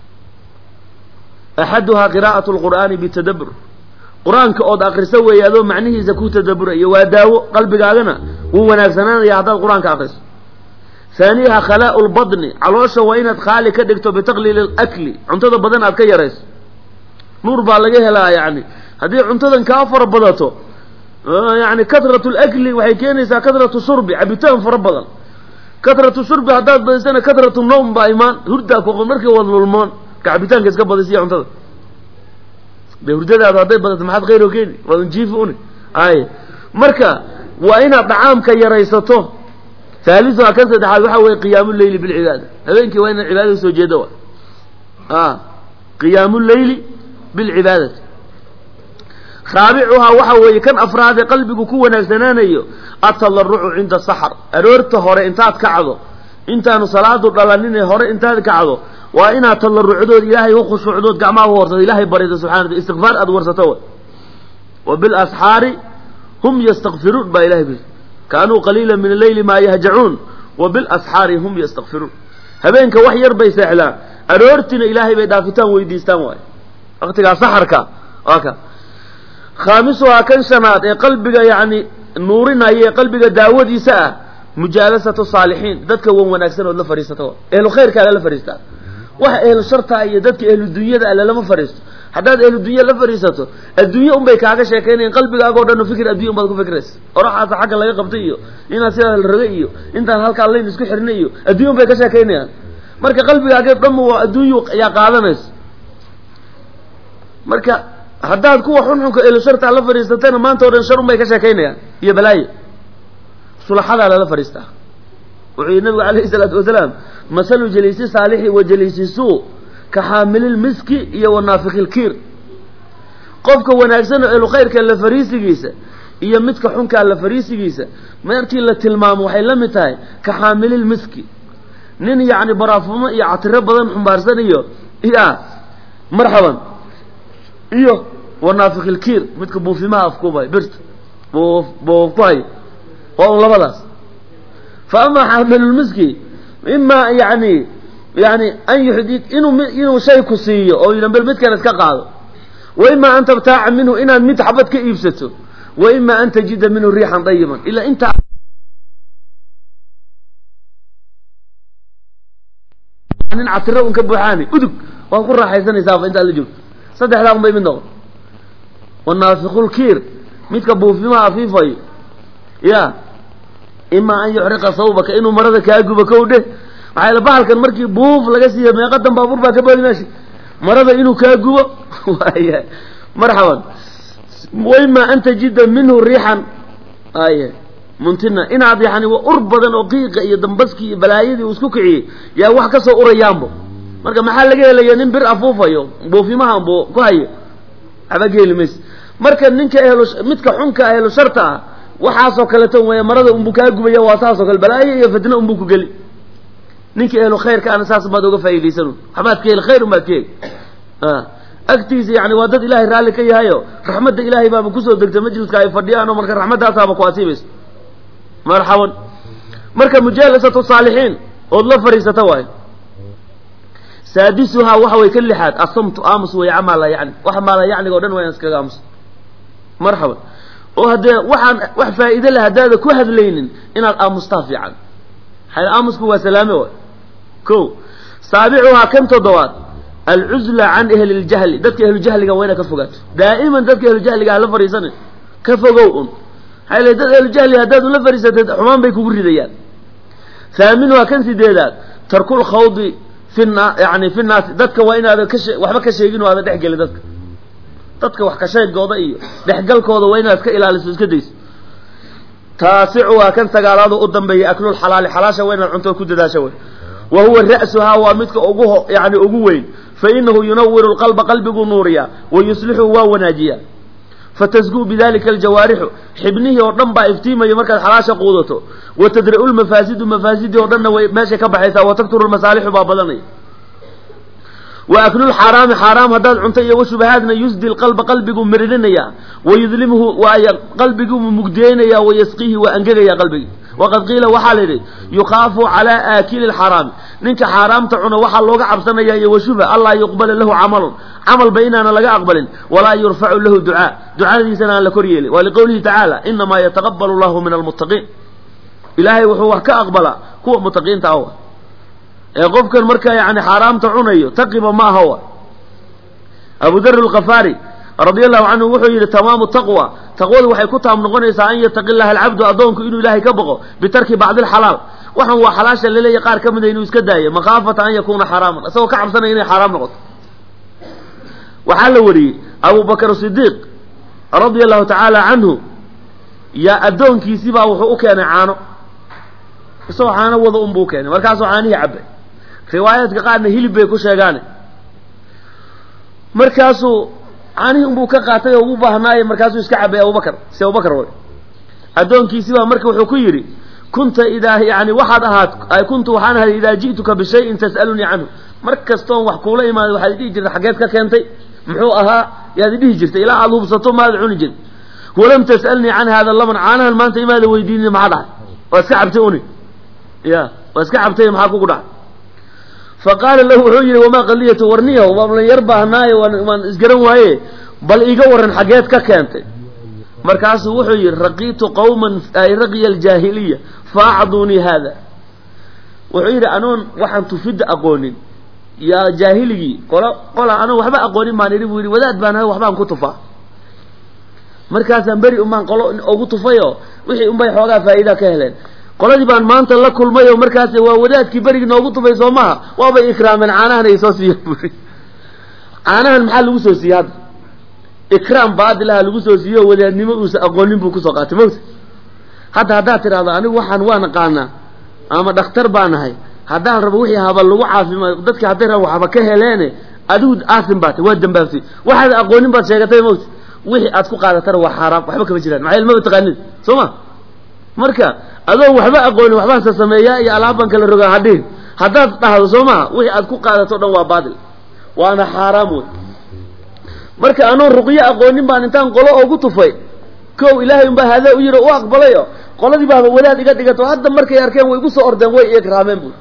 أحدها قراءة القرآن بالتدبر قرآن كأود أقرسه ويادو معنيه زكو تدبر يواداو قلبك أغنى وناجسنا يعطى القرآن كأقرس ثانيها خلاء البطن علوشة وإنت خالي كدكتو بتقليل الأكل عنتظر بدن أبكي يريس نور بالغيه لا يعني هذه عنتظر كافر بدته يعني كثرة الأكل وحي كينيسا كثرة الشرب عبيتان فربضا كثرة الشرب هداد بيسانا كثرة النوم بايمان هرداك وغمركي والظلمان كعبيتان كيس قبض يسيع عنتظر بهرداد هذا بدت محاد غيره كيني ونجيفوني مركا وإن طعام كي يريسته ثالثها كنسة حال وحوي قيام الليل بالعبادة هذينك وين العبادة سوجدوا قيام الليل بالعبادة خابعها وحوي كان أفراد قلبك كونا زنانيو التضرع عند السحر أرورته هوري انتاد كعضو انتان صلاة الضلالين هوري انتاد كعضو وإنا تضرع عدود إلهي وخشو عدود قعماه ورسد إلهي بريد سبحانه استغفار أدور ستوى وبالأسحار هم يستغفرون با إلهي به كانوا قليلا من الليل ما يهجعون وبالأسحار هم يستغفرون هبينك وحير بيس إعلان أرورتنا إلهي بيدافتان ويديستان واي أختك سحرك خامسها كان سنات قلبك يعني نورنا هي قلبك داود يساء مجالسة الصالحين ذاتك وناكسن ولا فريسته أهل خير كان لا فريسته أهل الشرطة هي ذاتك أهل الدنيا لا لما فريسته حداد أهل الدنيا لا فريسته الدنيا بيك عاقة شاكين قلبك أقول أنه فكر الدنيا ما تكون فكرس أروح هذا حاجة لا يقبطيه إن سير الرقيه أنت هالك الله ينسكو حرنيه الدنيا بيك شاكين مركا قلبك أقول ضم الدنيا يا قادمس مركا haddaad kuwa xunxunka ee sharta la fariistatayna maanta oo dhan shar bay ka sheekaynayaan iyo balaayo sulaxada la fariistaa wuxuu nabiga kaleey salaatu wasalaam masalu jalisi saalihi wa jalisi suu ka haamilil miski iyo wanaafiqil kiir qofka wanaagsan ee khayrka la fariisigiisa iyo midka xunka la fariisigiisa markii la tilmaamo waxay la mid tahay ka xaamilil miski nin yaani baraafumo iyo catiro badan xumbaarsan iyo marhaban iyo wanaafiqil kiir midka buufimaha afkuubay birta buufay oo labadaas fa ama xaamilul miski imma yani an yuhdid inuu shay ku siiyo oo idan bal midkan iska qaado wa imma an tabtaa'a minhu inaad mid xabad ka iibsato wa imma an tajida minhu riixan tayyiban ila inta nin catiro un ka buuxaani udug waa ku raaxaysanaysaa inta la joogto saddexdaa un bay mid noqon wanaafiqul kiir midka buufimaha afiifay ima an yuxriqa sawbaka inuu marada kaa gubo kowdhe maxaa ila bahalkan markii buuf laga siiyo meeqadan baabuur baa ka boodi meesha marada inuu kaa gubo waaya marxaban wayma an tajida minhu riixan muntina inaad yani ur badan oo qiiqa iyo dambaskii iyo balaayadii uu isku kiciyey yaa wax ka soo urayaanbo marka maxaa laga helaya nin bir afuufayo buufimahan buu ku hayo aba geeli mays marka ninka midka xunka ahlu sharta ah waxaasoo kale tan way marada umbu kaa gubaya waa taasoo kale balaayo iyo fitna umbu ku gali ninka ahlu khayrka ana saas baad uga faa'iideysan waxbaad ka hel khayr umbaad ka hel agtiisa yani waa dad ilaahay raali ka yahayo raxmadda ilaahay baa ku soo degtay majliska ay fadhiyaan oo marka raxmaddaasaba ku asiibayso marxaban marka mujalasatu saalihiin oo la fariisata waay saadisuha waxa way ka lixaad asamtu amus way amala yani waxa maala yani oo dhan way iskaga amus marxaban oo hadee waxaan wax faa'iido leh hadaada ku hadlaynin inaad aamusta fiican hal aamusku waa salaame waay ko saabicuha kan todobaad العزلة عن أهل الجهل دتك أهل الجهل وين كفوقات دائما دتك أهل الجهل على فريسان كفوقون هاي دتك أهل الجهل هداد ولا فريسان حمام بيكبر رجال ثامنها كان سيدات ترك الخوض في يعني في الناس دتك وين هذا وحبك شيء وهذا دحقل دتك وحك شيء قضائي دحقل كوض وين هذا إلى السكديس تاسعها كان سجارات قدام بي أكل الحلال حلاشة وين العنتو كده دا شوي وهو الرأسها ومتك أجوه يعني أجوين فإنه ينور القلب قلبه نوريا ويصلحه وناجيا فتزقو بذلك الجوارح حبنه ورنبا افتيما يمركز حراشة قوضته وتدرئ المفاسد مفاسد ورنبا ماشي كبحيثا وتكتر المصالح بابلني وأكل الحرام حرام هداد عنطية وشبهاتنا يسدي القلب قلبه مردنيا ويظلمه قلبه مجدينيا ويسقيه وأنجديا قلبه وقد قيل وحالي يخاف على آكل الحرام نينك حرام تعنا وحال لوغا عبسانيا وشبه الله يقبل له عمل بيننا لغا أقبل ولا يرفع له دعاء دي سنة لكوريلي ولقوله تعالى إنما يتقبل الله من المتقين إلهي وحوه كأقبل هو متقين تعوه قف كان مركا يعني حرام تعونيه تقب ما هو أبو ذر الغفاري رضي الله عنه وحي تمام التقوى تقول وحي كتها من غنيسة أن يتقي الله العبد أدونك إنه إلهي كبغه بترك بعض الحلال وحن وحلاشا للي يقار كم إنه يسكدايا مخافة أن يكون حراما أسوى كعب سنة إنه حرام نغط وحال وري أبو بكر الصديق رضي الله تعالى عنه يا أدونك يسيبها وحقوك أنا عانو سوى عانو وضع أمبوك يعني مركاسو عانيه عبه riwaayadka qaarna hilib bay ku sheegaan markaasuu caanihi unbuu ka qaatay oo ugu baahnaaye markaasuu iska cabay Abubakar way adoonkiisi baa marka wuxuu ku yiri kunta idaa yani waxaad ahaad ay kuntu waxaan ahay idaa jiituka bi shay'in tas'aluni anhu markastoon wax kuula imaado waxaad dhihi jirtay xageed ka keentay muxuu ahaa yaad dhihi jirtay ilaa aad hubsato maad cuni jir walam tas'alni an hada laban caanahan maanta imaado weydiinay maxaa dhahay waa iska cabtay uni waa iska cabtay maxaa kugu dhahay فقال له وحير وما قليته ورنيه وما يربى هناي وان اسقرن وايه بل ايقا ورن حاجات كانت مركز وحير رقيت قوما اي رقي الجاهلية فاعضوني هذا وحير انون وحن تفد اقونين يا جاهلي قال انا وحبا اقونين ما نريد وذات بان وحبا كتفا مركز انبري امان قالوا اوغو تفايو وحي انباي حوغا فائدة كهلين qoladii baan maanta la kulmay oo markaas waa wadaadkii bariga noogu tufay Soomaha waaba ikraaman caanahan ay soo siiyay caanahan maxaa lagu soo siiyay ikraam baadlaha lagu soo siiyay wadaadnimo uu aqoonin buu ku soo qaatay mood hadda tiraado anigu waxaan waan qaanaa ama dhakhtar baan ahay haddaan rabo wixii haba lagu caafimaad dadka hadday rabo waxba ka heleene adigu aasin baad waa dambaabtay waxaad aqoonin baad sheegatay mood wixii aad ku qaadatana waa xaaraam waxba kama jiraan maxay ilmada taqaanid sooma marka adoo waxba aqoon waxba sa sameeyaa iyo alaaban kala rogaa hadii hadaad dhahdo sooma wixii aad ku qaadato dhan waa baadil waana xaaraam marka anoo ruqiya aqoonin baan intaan qolo ugu tufay koow ilaahay umba hada u yiro oo aqbalayo qoladii baa walaad iga dhigato hadda markay arkeen way igu soo ordeen way ikraameen buu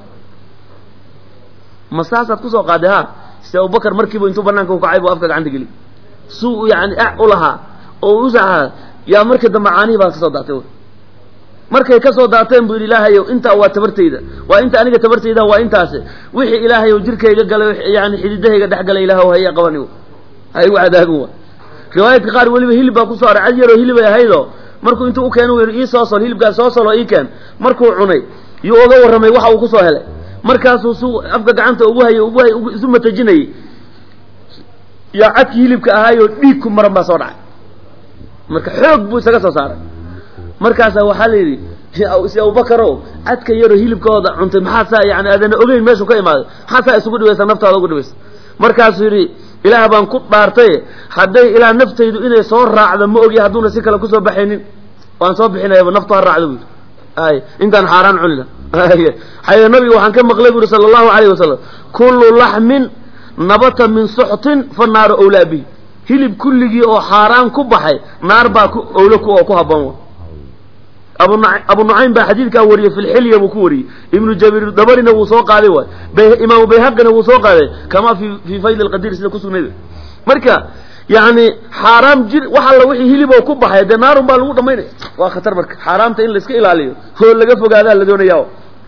masaasaad ku soo qaaday si Abu Bakar markiiba intuu banaanka u kacay buu afka gacanta gali suu yaani ulaha oo usaha yaa markii damacaani baa ka soo daatay markay ka soo daateen buu ilaahay inta waa tabartayda waa inta aniga tabartayda waa intaas wixii ilaahay uu jirkayga galay yaani xididahayga dhax galay ilaahay hay qabani hay wadaadu riwaayadka qaar waliba hilib baa ku soo arcad yaro hilib ay haydo markuu intuu u keenay uu ii soo soo hilibka soo soo ii keen markuu cunay iyo uga waramay waxa uu ku soo helay markaasuu suu afka gacanta ugu hayo isu matajinay ya cadki hilibka ahaayo dhiig ku maran baa soo dhacay marka xoog buu isaga soo saaray markaas waxa la yiri si Abu Bakar oo cadka yaro hilibkooda cuntay maxaa yaani aadana ogeyn meeshu ka imaado maxaa isugu dhaweysan naftaada ugu dhaweysan markaas yiri ilaaha baan ku dhaartay haday ilaa naftaydu inay soo raacdo ma ogi haduuna si kale ku soo baxaynin waan soo bixinayba naftu ha raacdo ay intaan xaraan cunina ay nabi waxaan ka maqlay buu sallallahu alayhi wasallam kullu lahmin nabata min suhtin fa nar awlabi hilib kulligi oo xaraan ku baxay naar baa ku awla ku haboon abu nu'aym ba hadithka wariyo fil hilya buu ku wariyo ibn jabir dabarina wuu soo qaaday way imam bayhaqina wuu soo qaaday kama fi fayd al-qadir sida ku sugnay marka yaani xaraam jir waxa la wixii hilib oo ku baxay dinaar baa lagu dhameynay waa khatar marka xaraamta in la iska ilaaliyo oo laga fogaado la doonayo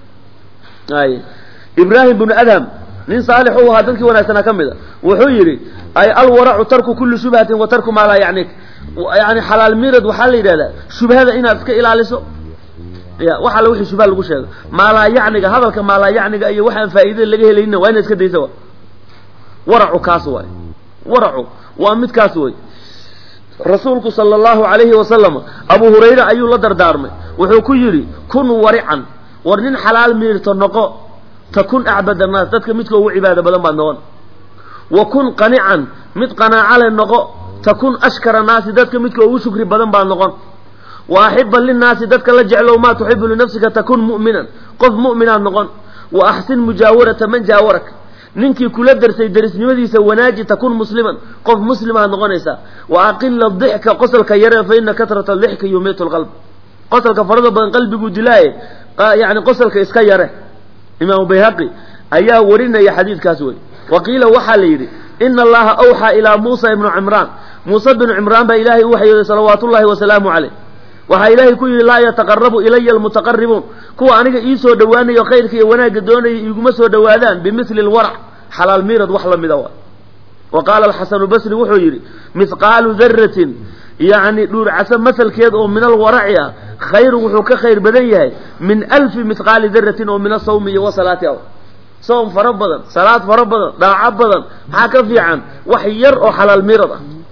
ay ibrahim ibn adham nin saalix oo hadalkii wanaagsan kamida wuxuu yiri ay al wara'u tarku kulli shubhatin wa tarku ma la ya'nik يعني حلال ميرد وحل يرادا شبهه إن اسك ilaaliso ya waxa la wixii shubha lagu sheego ma la yaaniga hadalka ma la yaaniga iyo waxaan faa'iido laga helayna waa in iska dayso waracu kaas way waracu waa mid kaas way rasuulku sallallahu alayhi wa sallam abu hurayra ayuu la dardaarmay wuxuu ku yiri kun wari'an war nin xalaal miirto noqo takun a'bada nas dadka midka ugu cibaado badan baad noqon wa kun qani'an mid qanaaca noqo تكون أشكر الناس ذاتك مثل وشكر بدن بعد نقول وأحب للناس ذاتك لجعلوا ما تحب لنفسك تكون مؤمنا قف مؤمنا نقول وأحسن مجاورة من جاورك ننكي كل درس يدرس نمدي سوناجي تكون مسلما قف مسلما نقول إسا وأقل الضحك قصلك يرى فإن كثرة الضحك يميت القلب قصلك فرض بين قلبك ودلاي يعني قصلك إسكا يرى إمام بيهقي أيها ورنا يا حديث كاسوي وقيل وحاليري إن الله أوحى إلى موسى بن عمران موسى بن عمران بإلهي وحي صلوات الله وسلامه عليه وحي إلهي كل لا يتقرب إلي المتقربون كو أنك إيسو دواني وخيرك وناك دوني يقمسو دوادان بمثل الورع حلال ميرد وحلا مدوى وقال الحسن البصري وحيري مثقال ذرة يعني دور عسى مثل كيد من الورع خير وحوك خير بديه من 1000 مثقال ذرة ومن الصوم وصلاته صوم فربضا صلاة فربضا داعب بدن حكى في عن وحير أو حلال ميرضة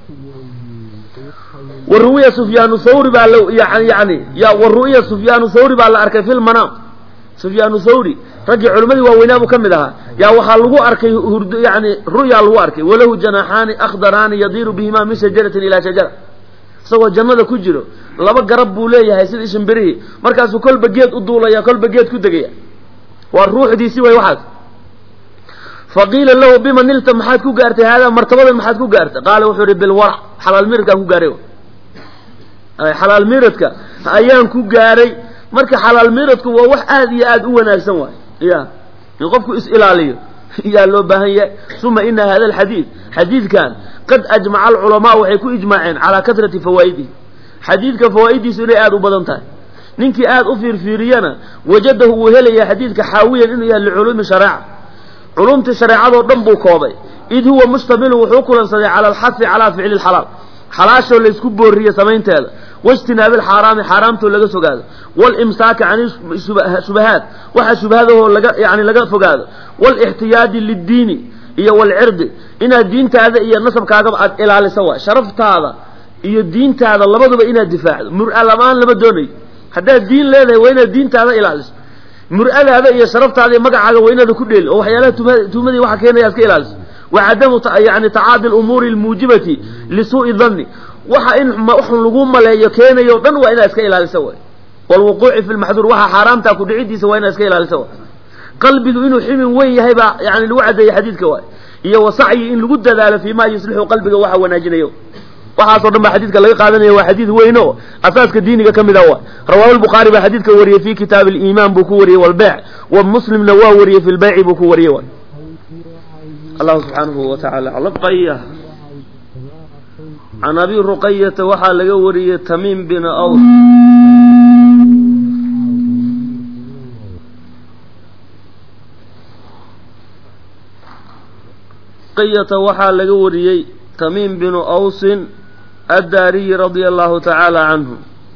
والرؤيا سفيان الثوري بالله يعني يا والرؤيا سفيان الثوري بالله أركي في المنام سفيان الثوري رجع علماء وويناه كملها يا وحلقوا أركي يعني رؤيا الواركي وله جناحان أخضران يطير بهما من شجرة إلى شجرة سوى جنة كجرو لما قربوا ليه هيسيد إيش بريه مركز كل بجيت الدولة يا كل بجيت كدقية والروح دي سوى واحد فقيل له بما نلت محاد كو غارتي هذا مرتبه محاد كو غارتي قال وحوري بالورع حلال ميرد كو غاريو اي حلال ميردك ayaan ku gaaray marka xalaal miradku waa wax aad iyo aad u wanaagsan waay ya in qofku is ilaaliyo ya loo baahan yahay suma in hada alhadith hadithkan qad ajma'a ulama waxay ku ijmaaceen ala kathrati fawaidi hadithka fawaidiisu inay aad u badan tahay ninkii aad u fiirfiiriyana wajadahu helaya hadithka xaawiyan inuu yahay culum shariica علومة الشريعة ودنبو كوبي إذ هو مشتمل وحكولا صدي على الحث على فعل الحلال حلاشة اللي يسكب بورية سمين تهذا واجتناب الحرام حرامته اللي قصوا هذا والإمساك عن شبهات واحد شبهاته يعني لقى فوق هذا والاحتياج للدين إيه والعرض إن الدين هذا إيه النصب كعقب إلى على سواء شرفت هذا إيه الدين هذا الله بدو بإنا الدفاع مرألمان لبدوني هذا الدين لا وين الدين هذا إلى على مرأة هذا هي شرفت هذه مقع وين هذا كله أو حيالات تومدي واحد كينا يسكيل وعدم يعني تعادل الأمور الموجبة لسوء الظن waxa in wax lagu maleeyo keenayo dhan waa inaad iska ilaaliso way walwuquuci fi lmaxduur waxa xaaraamta ku dhicidiisa waa inaad iska ilaaliso way qalbigu inuu ximin weyn yahay baa yani lagu cadeeyay xadiidka waay iyo wasacyi in lagu dadaalo fiima yuslixu qalbiga waxa wanaajinayo waxaasoo dhan baa xadiidka laga qaadanaya waa xadiid weyn oo asaaska diiniga ka mid ah waa rawaahu al-Bukhari baa xadiidka wariyay fi kitaab al-iimaan buu ku wariyay wal bay' wa muslimna waa wariyay fi al-bay' buu ku wariyay waa Allah subhanahu wa ta'ala alqayya an abi ruqayyah waxa laga wariyay tamim bin aws ruqayyah waxa laga wariyay tamim bin aws الداري رضي الله تعالى عنه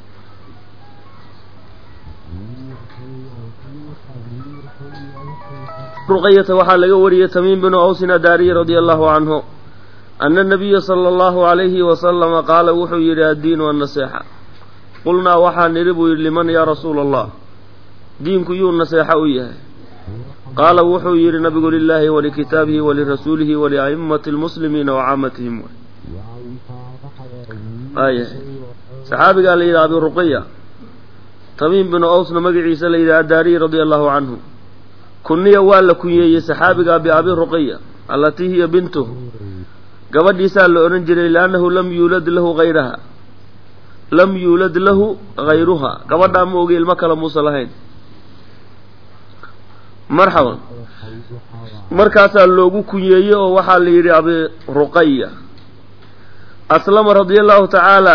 رقية وحال لقوري تميم بن أوس الداري رضي الله عنه أن النبي صلى الله عليه وسلم قال وحي الدين والنصيحة قلنا وحا نربو لمن يا رسول الله دينك يون نصيحة وياه قال وحي النبي لله ولكتابه ولرسوله ولأئمة المسلمين وعامتهم صحابي قال لي أبي رقية تميم بن أوس مقعيس لي الداري رضي الله عنه كني أول كني صحابي قال أبي رقية التي هي بنته قبل يسأل أنجري لأنه لم يولد له غيرها لم يولد له غيرها قبل دام أوجي المكلا موصلهين مرحبا مركز اللوجو كني وحال لي أبي رقية أسلم رضي الله تعالى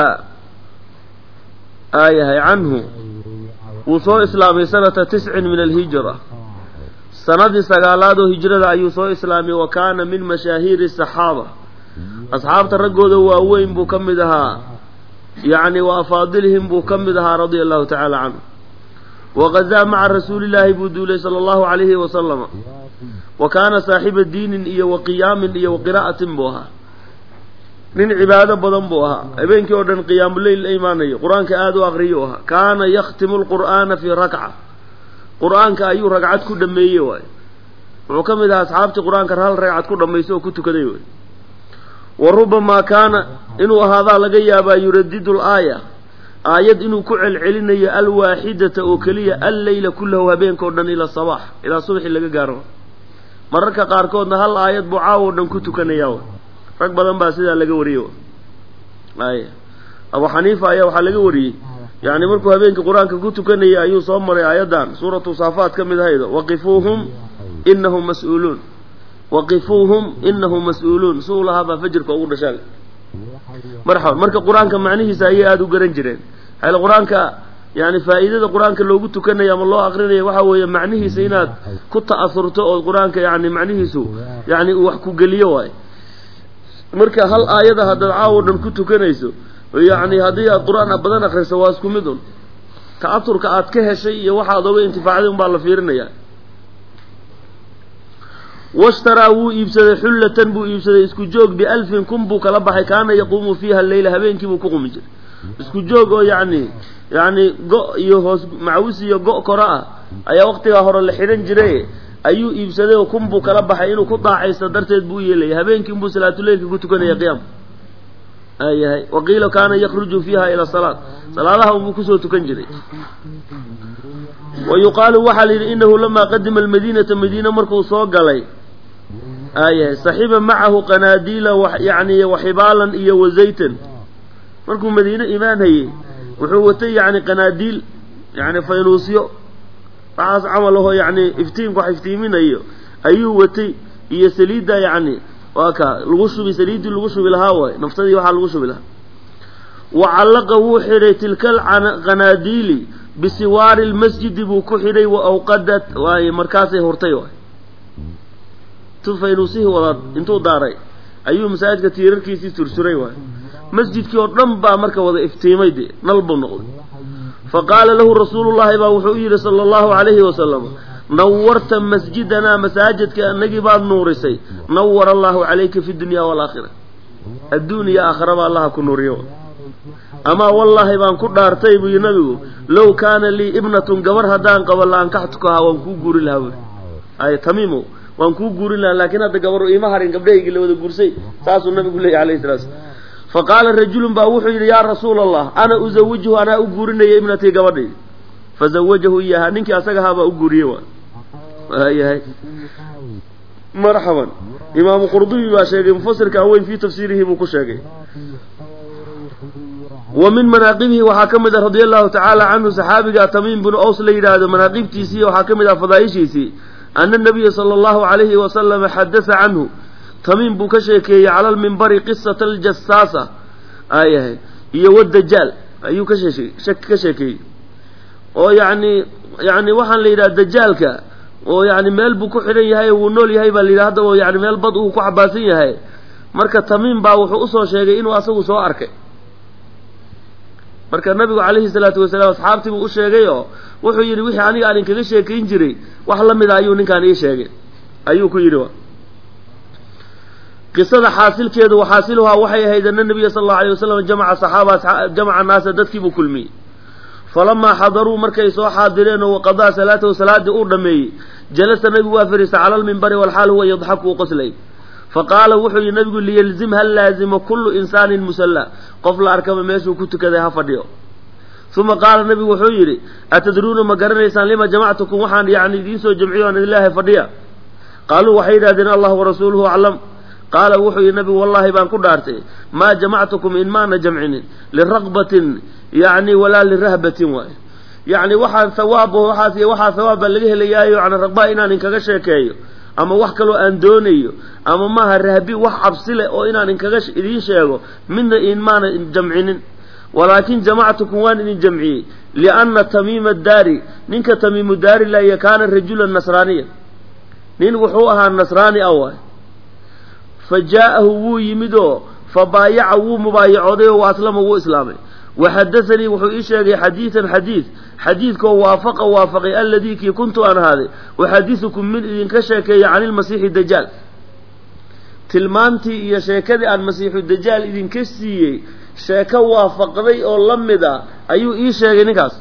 عنه وصو إسلامي سنة 9 من الهجرة سنة سقالاد هجرة أيوصو إسلامي وكان من مشاهير الصحابة أصحاب ترقود وأوين بكمدها يعني وأفاضلهم بكمدها رضي الله تعالى عنه وغزا مع رسول الله بدولي صلى الله عليه وسلم وكان صاحب الدين وقيام وقراءة بها nin cibaado badan buu ahaa habeenkii oo dhan qiyaamul layl iimaanayo quraanka aad u aqriyo ahaa kaana yakhtimu alqur'aana fi rak'a quraanka ayuu ragcad ku dhameeyay way wuxuu kamid ahaa asxaabtii quraanka hal ragcad ku dhameeyay oo ku tukaday way warubama kaana inuu ahaada laga yaabaa yuradidu al-aaya aayad inuu ku celcelinayo al-waahidata oo kaliya al-layla kullahu habeenka oo dhan ila sabax ila subax laga gaaro mararka qaar koodna hal aayad buu caawo dhan ku tukanaya rag badan baa sida laga wariyo Abu Hanifa ayaa waxa laga wariyay yaani markuu habeenkii quraanka ku tukanayay ayuu soo maray aayadan suuratu safaat kamid ahayda waqifuhum innahum mas'ulun waqifuhum innahum mas'ulun suulaha ba fajrka ugu dhashay marxaba marka quraanka macnihiisa ay aad u garan jireen hal quraanka yaani faa'iidada quraanka loogu tukanayo ama loo aqrinayo waxa weeye macnihiisa inaad ku ta'asurto oo quraanka yaani macnihiisu yaani wax ku galiyo way marka hal aayada hadda caawo dhan ku tukanayso yaani hadii aad quraan badan akhriso waa isku mid ta'asurka aad ka heshay iyo waxa aad uga intifaacday baa la fiirinaya washtara wuu iibsaday xullatan buu iibsaday isku joog bi 1000 kun buu kala baxay kaana yaquumu fiha al-layla habeenkii buu ku qumi jiray isku joog oo yaani go iyo hoos macawis iyo go kora ayaa waqtiga hore la xiran jiray ayuu iibsaday oo kun buu kala baxay inuu ku daacaysto darteed buu yeelay habeenkii buu salaatuleelka ku tukanaya qiyaam ayahay waqiila kaana yakhruju fiha ila salaat salaadaha uu ku soo tukan jiray ويقال وحل إنه لما قدم المدينة مدينة مركو صوغلي صحيب معه قناديل يعني وحبالا إيا وزيتا مركو مدينة إيمان هي وحوتي يعني قناديل يعني فينوسيو فعاص عمله يعني افتيم وحفتيمين أيو وتي إيا سليدة يعني وكا الغشو بسليد الغشو بالهاوي نفتدي وحا الغشو بالها وعلقه حري تلك القناديل بسوار المسجد بوكحري وأوقدت وهي مركزه هرتيوه تفينوسيه وضاد انتو داري أيو مساجد كتيرر كيسي ترسري وهي مسجد كي ورنبا مركز وضا افتيمي دي نلب النقل فقال له رسول الله وحوير صلى الله عليه وسلم نورت مسجدنا مساجد كأنك بعد نورسي نور الله عليك في الدنيا والآخرة الدنيا آخرة الله كنوريو أما والله بان كدار طيب ينبغو لو كان لي ابنة قبر هدان قبل أن كحتكها وانكو قوري لها أي تميمو وانكو قوري لها لكن هذا قبروا إيمهارين قبله يقول له قرسي ساسو النبي قل لي عليه السلام faqaala rajulun baa wuxuu yidhi yaa rasuula allah ana uzawijhu anaa u guurinaya ibnatii gabadhaydi fazawajahu iyaha ninkii asaga ahaa baa u guuriyey waayahay marxaban imaamu qurdubi baa sheegay mufasirka aweyn fii tafsiirihi buu ku sheegay wa min manaaqibihi waxaa ka mid ah radia allahu tacaala canhu saxaabiga tamiim binu aws la yidhaahdo manaaqibtiisii waxaa ka mid ah fadaa'ishiisii ana nabiya sala allahu calayhi wasalama xadasa canhu tamiim buu ka sheekeeyey cala almimbari qisata aljasaasa ayahay iyo wadajaal ayuu ka sheekeeyey oo yani waxaan la yidhaha dajaalka oo yani meel buu ku xidhan yahay wuu nool yahay baa la yidhaha hadda oo yani meel bad uu ku xabaasan yahay marka tamiim baa wuxuu usoo sheegay inuu asagu soo arkay marka nabigu calayhi salaatu wasalaam asxaabtii buu u sheegay oo wuxuu yidhi wixii aniga aan inkaga sheekayn jiray wax la mid a ayuu ninkaan ii sheegay ayuu ku yidhi qisada xaasilkeedu waxaasiluhaa waxay ahayd ana nabiya sala allahu alayh wasalam jamaca naasa dadkii buu kulmiyey falamaa xadaruu markay soo xaadireen oo waqadaa salaatahu salaadii uu dhammeeyey jalasa nabigu waa fariistay cala almimbari walxaal huwa yadxaku uu qoslay faqaala wuxuu yihi nabigu liyalzim hal laazimo kullu insaanin musalla qof la arkaba meeshuu ku tukaday ha fadhiyo uma qaala nabigu wuxuu yidhi atadruuna ma garanaysaan lima jamactukum waxaan yani idiin soo jamciyo aan ilaahay fadhiya qaaluu waxay yidhahdeen allah warasuuluhu aclam qaala wuxuu yihi nabigu wallahi baan ku dhaartay maa jamactukum in maana jamcinin liraqbatin yani walaa lirahbatin waay yani waxaan hawaabo waxaas iyo waxaa hawaab baa laga helayaayo yani raqbaa inaan inkaga sheekeeyo ama wax kaloo aan doonayo ama maaha rahbi wax cabsi leh oo inaan inkaga idiin sheego midna in maana jamcinin walaakin jamactukum waan idin jamciyey lianna tamiima daari ninka tamiimu daari laya kaana rajulan nasraaniya nin wuxuu ahaa nasraani ah waay fa jaa'ahu wuu yimid oo fa baayaca wuu mubaayacooday oo waaslama wuu islaamay waxadasanii wuxuu ii sheegay xadiidan xadiidkoo waafaqay alladii kii kuntu aan ahaaday uxadisukum mid idinka sheekeeya cani lmasiixi dajaal tilmaantii iyo sheekadii aan masiixu dajaal idinka siiyey sheeko waafaqday oo la mid a ayuu ii sheegay ninkaas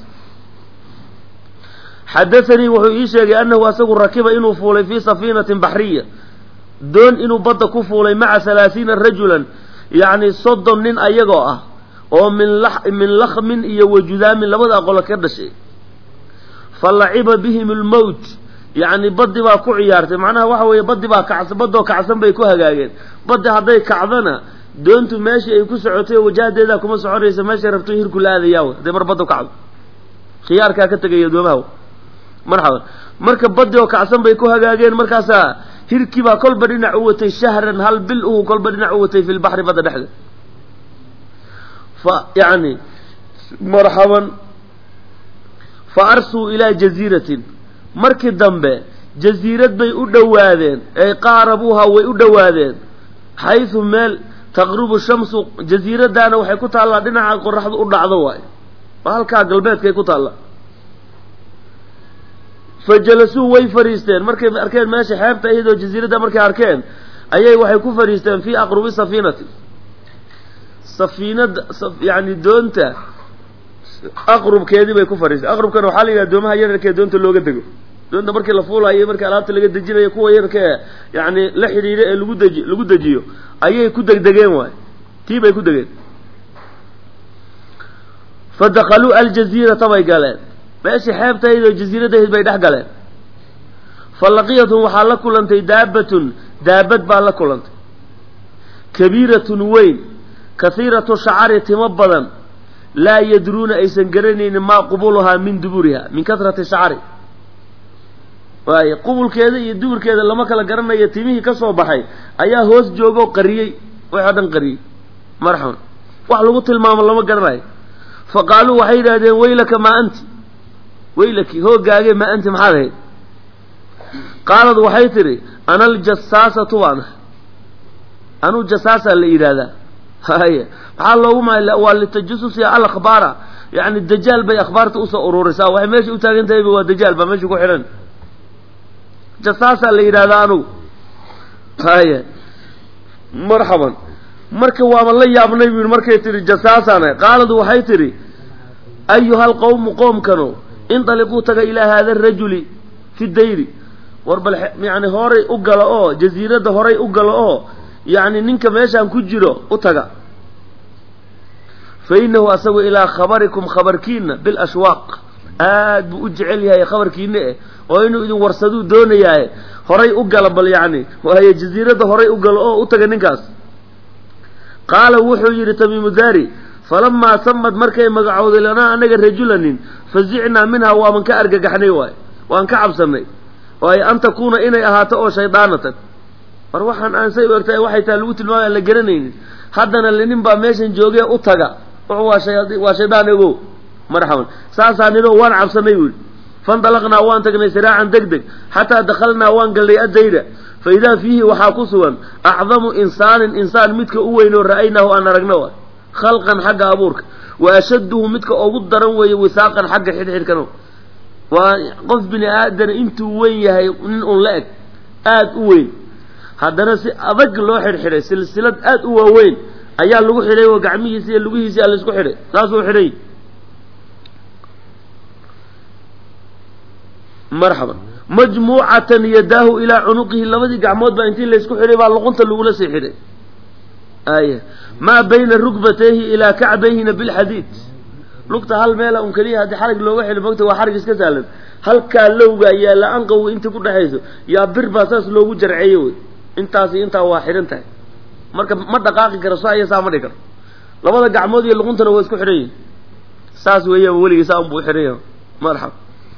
xadasanii wuxuu ii sheegay annahu asagu rakiba inuu fuulay fii safiinatin baxriya doon inuu badda ku fuulay maca 30 rajulan yacni 30 nin ayagoo ah oo min lakhmin iyo wajudaamin labada aqolo ka dhashay falaciba bihim almowt yacni baddi baa ku ciyaartay macnaha waxa weeye baddi baa kacsan baddoo kacsan bay ku hagaageen baddi hadday kacdana doontu meeshii ay ku socotay wajahdeedaa kuma soconaysa meeshay rabto hirku la aadayaa hadday mar baddu kacdo khiyaarkaa ka tegaya doomaha marxaban marka baddi oo kacsan bay ku hagaageen markaasaa hirkii baa kolba dhinac u watay shahran hal bil uu kolba dhinac u watay fi lbaxri badda dhexda yani marxaban fa arsuu ilaa jaziiratin markii dambe jaziirad bay u dhowaadeen ay qaarabuuha way u dhowaadeen xaysu meel taqrubu shamsu jaziiradaana waxay ku taallaa dhinaca qoraxdu u dhacdo waay waa halkaa galbeedkay ku taalla fa jalasuu way fariisteen markay arkeen meesha xeebta iyadoo jaziiradda markay arkeen ayay waxay ku fariisteen fii aqrubi safiinati safiinada yani doonta aqrubkeedii bay ku fariistay aqrubkana waxaa la yidhaha doomaha yararkee doonta looga dego doonta markii la fuulayo markii alaabta laga dejinayo kuwa yararka ee yani la xidhiidha ee lagu dejiyo ayay ku degdegeen waay tii bay ku degeen fa dakhaluu aljaziirata bay galeen meeshii xeebtaydoo jaziiradahayd bay dhex galeen fa laqiyathum waxaa la kulantay daabatun daabad baa la kulantay kabiiratun weyn kahiiratu shacari timo badan laa yadruuna aysan garanaynin maa qubuluhaa min duburiha min kasrati shacri waaye qubulkeeda iyo duburkeeda lama kala garanayo timihii ka soo baxay ayaa hoos joogoo qariyey wax oo dhan qariyey marxaban wax lagu tilmaamo lama garanayo fa qaaluu waxay yidhahdeen waylaka maa anti waylaki hoogaage maa anti maxaad ahayd qaalad waxay tidhi ana aljasaasatu baan ahay anuu jasaasaa la yidhaahdaa haya maxaa loogu maala waa litajasusi alakhbaara yani dajaal bay akhbaarta usoo ururisaa waxay meesha u taagan tahayba waa dajaal baa meesha ku xidhan jasaasaa la yidhahdaa anugu haya marxaban marka waaba la yaabnay bu markay tihi jasaasaana qaaladu waxay tidhi ayuha alqawmu qoomkano indaliquu taga ilaa haada arajuli fi dayri war bal yani horay u galo oo jaziiradda horay u galo oo yani ninka meeshaan ku jiro u taga fainahu asagu ilaa khabarikum khabarkiina bilashwaaq aad buu u jecel yahay khabarkiina oo inuu idin warsaduu doonayaaye horay u gala bal yacni waayo jasiiradda horay u galo oo u taga ninkaas qaala wuxuu yidhi tamiimu daari falamaa samad markay magacowday lanaa anaga rajulanin fazicnaa minhaa waaman ka argagaxnay waayo waan ka cabsanay waayo an takuuna inay ahaato oo shaydaanatan war waxaan aan say u egtahay waxay tahay lagu tilmaamay aan la garanaynin haddana nin baa meeshan joogee u taga waa shaydaan ogow marxaban saasaa ninoo waan cabsanay buuhi fandalaqnaa waan tagnay siraacan deg deg xataa dakhalnaa waan galnay addayra fa idaa fiihi waxaa ku sugan acdamu insaanin insaan midka u weyn oo ra'aynaahu aan aragno wa khalqan xagga abuurka wa ashadduhu midka ugu daran weeye wisaaqan xagga xidhxidhkano waa qof bini aadana intuu weyn yahay nin un la eg aad u weyn haddana si adag loo xidhxidhay silsilad aad u waaweyn ayaa lagu xidhay oo gacmihiisi iyo lugihiisi aa laisku xidhay saasuu xidhay marxaban majmuucatan yadaahu ilaa cunuqihi labadii gacmood baa intii laysku xidhay baa luqunta lagula sii xidhay aya maa bayna rugbatayhi ilaa kacbayhina bilxadiid lugta hal meela un keliya haddii xarig looga xidho mogta waa xarig iska sahlan halkaa lowga ayaa la-anqawi inta ku dhexayso yaa bir baa saas loogu jarceeyo wey intaasi intaa waa xidhan tahay marka ma dhaqaaqi karo saa iyo saa ma dhigi karo labada gacmood iyo luquntana waa isku xidhan yihin saas weeyaan weligii saa unbuu xidhan yaha marxaba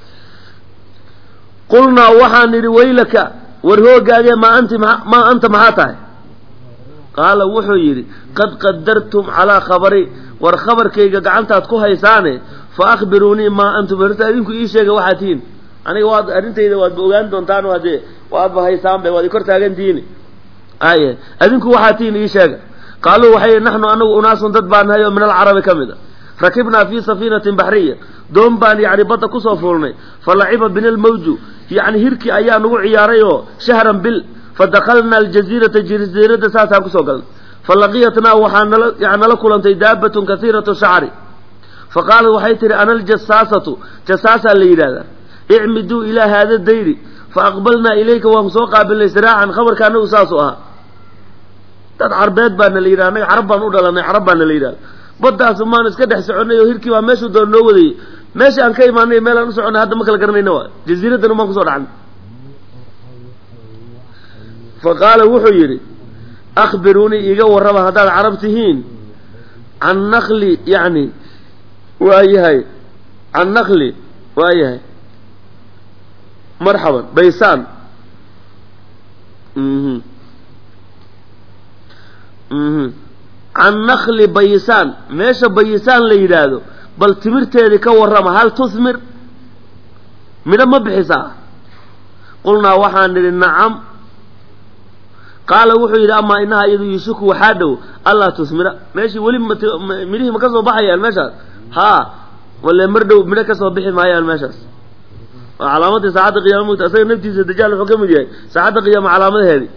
qulnaa waxaan nidhi waylaka war hoogaagee maa anta maxaa tahay qaala wuxuu yidhi qad qadartum calaa khabari war khabarkayga gacantaad ku haysaane fa akhbiruunii maa antum horta adinku ii sheega waxaad tihiin aniga waad arrintayda waadba ogaan doontaan haddee waadba haysaanbe waad i kor taagantihiin aye adinku waxaad tihiin ii sheega qaaluu waxay naxnu anagu unaasun dad baan nahay oo min alcarabi ka mid a rakibnaa fii safiinatin baxriya doon baan yacni badda kusoo fuulnay fa laciba bina almawju yacni hirkii ayaa nagu ciyaaray oo shahran bil fadakalnaa aljaziirata jasiiradda saasaan kusoo galnay falaqiyatnaa waxaa nala kulantay daabatun kasiiratu shacri faqaalat waxay tihi ana aljasaasatu jasaasaa la yidhahdaa icmiduu ilaa haada dayri faaqbalnaa ilayka waan soo qaabilnay siraacan khabarka anagu saasu ahaa dad carbeed baana la yidhahda annaga carab baan u dhalanay carab baana la yidhahda baddaas maan iska dhex soconay oo hirkii baa meeshuu doon noo wadayey meesha aan ka imaanay meel aan u soconay hadda ma kala garanayna waa jasiiraddan umaan kusoo dhacnay faqaala wuxuu yidhi akhbiruunii iiga warrama haddaad carab tihiin can nakli yacni waayahay can nakli waayahay marxaban baysaan can nakli baysaan meesha baysaan la yidhaahdo bal timirteedii ka warrama hal tusmir midho ma bixisaa qulnaa waxaan nidhi nacam qaala wuxuu yidhi amaa inahaa iyadu yusuku waxaa dhow allaa tusmira meeshii weli midhihii ma ka soo baxayaan meeshaas haa walle mar dhow midho ka soo bixi maayaan meeshaas waa calaamadii saacadda qiyama mogta asaga naftiisa dajaal wuxuu ka mid yahay saacadda qiyaama calaamadaheedii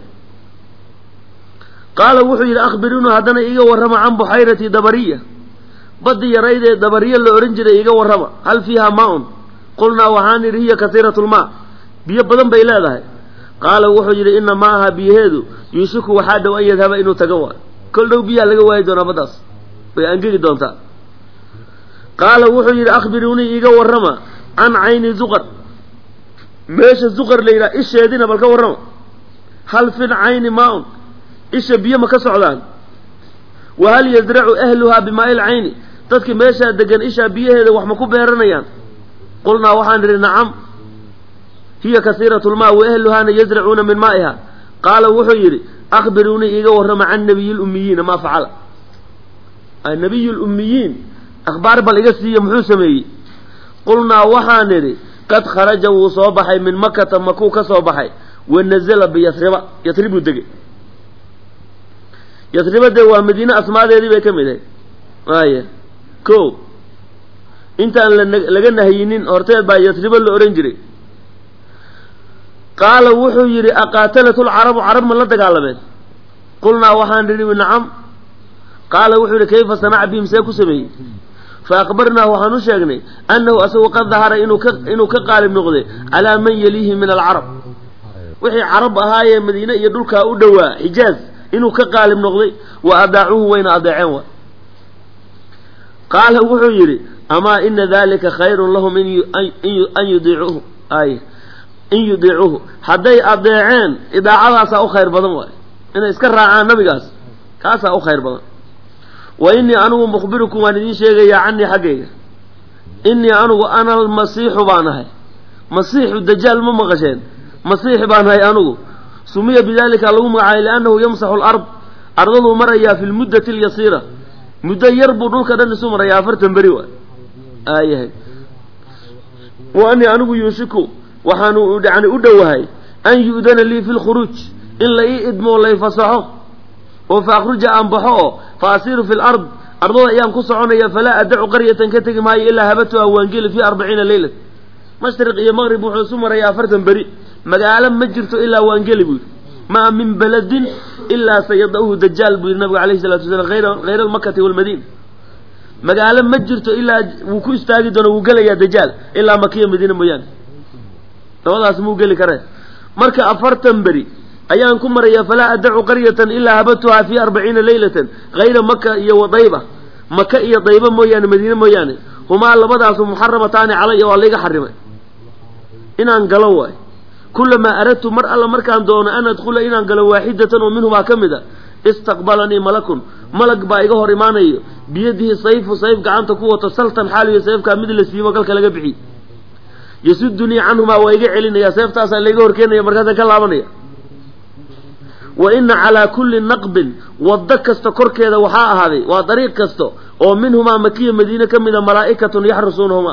qaala wuxuu yidhi akhbiruuna haddana iiga warrama can buxayrati dabariya baddi yaraydee dabariya la odhan jiray iiga warrama hal fiiha maa-un qulnaa waxaan idhi hiya kasiiratulmaa biyo badan bay leedahay qaala wuxuu yidhi ina maaha biyaheedu yuusuku waxaa dhow an yadhaba inuu tago waayo kol dhow biyaha laga waayi doonaa baddaas way angegi doontaa qaala wuxuu yidhi akhbiruunii iiga warrama can cayni zuqar meesha zuqar la yidhaha isheedina bal ka warrama hal fil cayni maa-un isha biyo ma ka socdaan wa hal yazracu ahluhaa bimaa-i lcayni dadki meeshaa degan ishaa biyaheeda wax ma ku beeranayaan qulnaa waxaan idhi nacam hiya kasiiratu lmaa wa ahluhaana yazracuuna min maa'iha qaala wuxuu yidhi akhbiruunii iiga warrama can nabiyi lummiyiina maa facala nabiyu lummiyiin akhbaar bal iga siiya muxuu sameeyey qulnaa waxaan idhi qad kharaja wuu soo baxay min makata makuu ka soo baxay wa nazala biyasriba yasribuu degay yasriba dee waa madiine asmaadeedii bay ka mid ahay waaya ko intaan laga nahiyinin horteed baa yasriba la odhan jiray qaala wuxuu yidhi aqaatalatu lcarabu carab ma la dagaalameen qulnaa waxaan nidhi nacam qaala wuxuu yidhi kayfa sanaca bihim see ku sameeyey fa aqbarnaahu waxaan u sheegnay annahu asagu qad dahara inuu ka qaalib noqday calaa man yaliihi min alcarab wixii carab ahaayee madiine iyo dhulkaa u dhowaa xijaaz inuu ka qaalib noqday wa adaacuuhu wayna adeeceen wa قال وحو يري أما إن ذلك خير لهم أن يضيعوه إن يضيعوه حدي أضيعين إذا عضى أو خير بدن واي إن إسكر عن نبي كاسا أو خير بدن وإني أنا مخبركم أن دين شيء عني حقيقة إني أنا المسيح بانهاي مسيح الدجال مغشين مسيح بانهاي أنا سمي بذلك اللهم عائل لأنه يمسح الأرض أرضه مريا في المدة اليسيرة مدة يربط كذا نسوم مريا فرتن بريوا آيه وأني أنا يوشكو وحانو يعني أدوهاي أن يؤذن لي في الخروج إلا إدمو الله يفصحه وفأخرج أنبحه فأسير في الأرض أرضه أيام كسعونية فلا أدع قرية كتك ماي إلا هبتها وانجيل في 40 ليلة مشرق إيا مغرب وحسوم ريا فرتن بري مقالا مجرت إلا وانجيل بي ما من بلد إلا سيضعه دجال بي النبي عليه الصلاة والسلام غير المكة والمدينة مقالا مجرت إلا وكو استاقدون وقال يا دجال إلا مكية مدينة ميان فوضع اسمه قال كره مركا أفرتن بري أيام كمريا فلا أدع قرية إلا هبتها في 40 ليلة غير مكة وضيبة مكة ضيبة مويان مدينة مويان هما لبضع محرمتان علي والله حرمه إن أنقلوا كلما أردت مرأة مركان دون أن أدخل إن أنقلوا واحدة ومنهما كمدة استقبلني ملك بايقه رماني بيده صيف قعنت قوة سلطا حالي سيف كامد السيف وقالك لقبحي يسدني عنهما ويقع لنا يا سيف تاسا اللي يقول كينا مركزا كلامني وإن على كل نقب ودك استكر كذا وحاء هذه وطريق كستو ومنهما مكية مدينة كمنا ملائكة يحرسونهما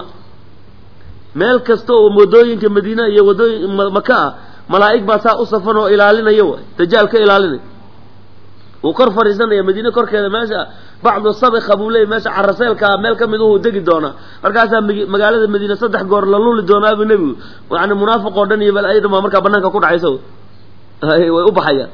ميل كستو مدوين كمدينة يودوين مكة ملائك باسا أصفنوا إلى لنا يوه تجال كإلى لنا وكر فريسنا يا مدينة كر كذا ماشى بعض الصبي خبولي ماشى على الرسائل كميل كمدوه دق دونا مركزا مقالة المدينة صدح قور للول دونا بالنبي وعن منافق ودني يبل أيضا ما مركب بنانك كود عيسو هاي وأبحيا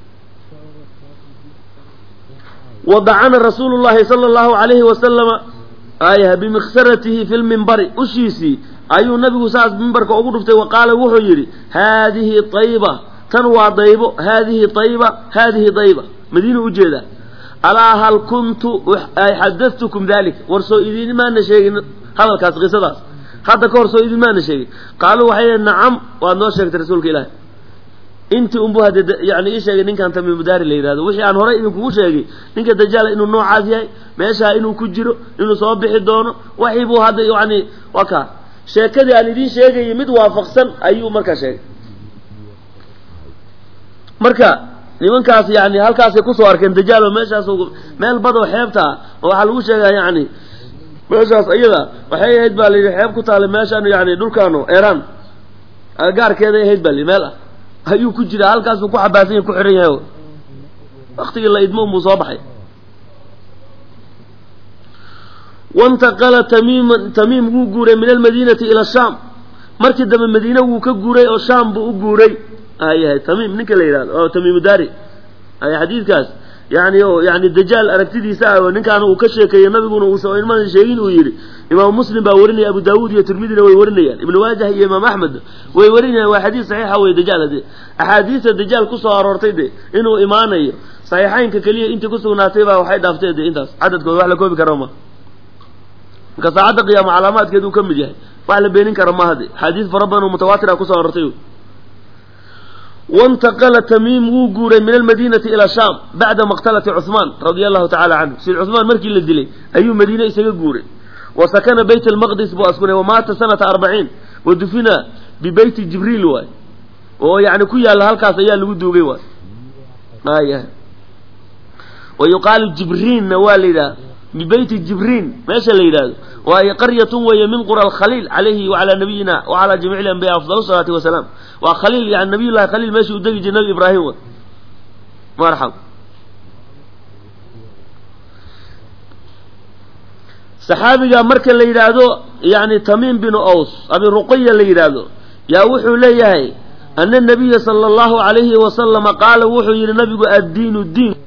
وضعنا رسول الله صلى الله عليه وسلم بمخسرته في المنبر أشيسي أي النبي ساس منبر كأقرفته وقال وحيري هذه طيبة تنوى طيبة هذه طيبة مدينة أجيدة ألا هل كنت حدثتكم ذلك ورسو إذن ما نشيء هذا الكاس غيصة هذا كورسو إذن ما نشيء قالوا وحيا نعم وأنه شكت رسولك إله intii unbu hada yani ii sheegay ninkan Tamiim Daari la yiraahdo wixii aan hore idinku sheegay ninka dajaal inuu noocaas yahay meesha inuu ku jiro inuu soo bixi doono wixii buu hada yani waka sheekadii aan idin sheegay mid waafaqsan ayuu marka sheegay marka nimankaas yani halkaas ay ku soo arkeen dajaal meeshaas meel bado xeebta waxa lagu sheegay yani meeshaas ayada waxay ahayd baa la xeeb ku taal meeshaan yani dhulkaano Iran gaarkeeda ahayd baa meel ayuu ku jira halkaas uu ku xabaasan ku xiran yahay waqtiga la idmo uu soo baxay وانتقل تميم wuu guuray min almadinati ila sham markii dambe madiina wuu ka guuray oo sham buu u guuray ayahay tamiim ninka la yiraahdo oo Tamiim Daari ay xadiiskaas yani dajaal aragtidiisa oo ninkan uu ka sheekeeyay nabiguna uu soo ilmaan sheegin uu yiri imaam muslim baa warinaya abu daawud iyo tirmidina way warinayaan ibn waajah iyo imaam ahmed way warinayaan waa xadiis saxiix ah way dajaal ahadiisa dajaal ku soo aroortay inuu imaanayo saxiixaynka kaliya intii ku sugnaatay baa waxay dhaaftay intaas cadadkooda wax la koobi karo ma ka saacada qiyaam calaamaadkeedu ka mid yahay wax la beenin karo ma hadi xadiis farabadan oo mutawaatir ah ku soo aroortay وانتقل تميم وجوري من المدينة إلى الشام بعد مقتلة عثمان رضي الله تعالى عنه سيد عثمان مركي للدلي أي مدينة يسجوري وسكن بيت المقدس بأسكنه ومات سنة 40 ودفن ببيت جبريل واي ويعني كل هالكاس أيام لودو جوا ويقال جبرين والدا ببيت جبرين ماشي الليلة وهي قرية وهي من قرى الخليل عليه وعلى نبينا وعلى جميع الأنبياء أفضل الصلاة والسلام وخليل يعني نبي الله خليل ماشي ودقي جناب إبراهيم مرحب صحابي مركا اللي يرادو يعني تميم بن أوس أبي رقية اللي يرادو يا وحو ليهي أن النبي صلى الله عليه وسلم قال وحو النبي الدين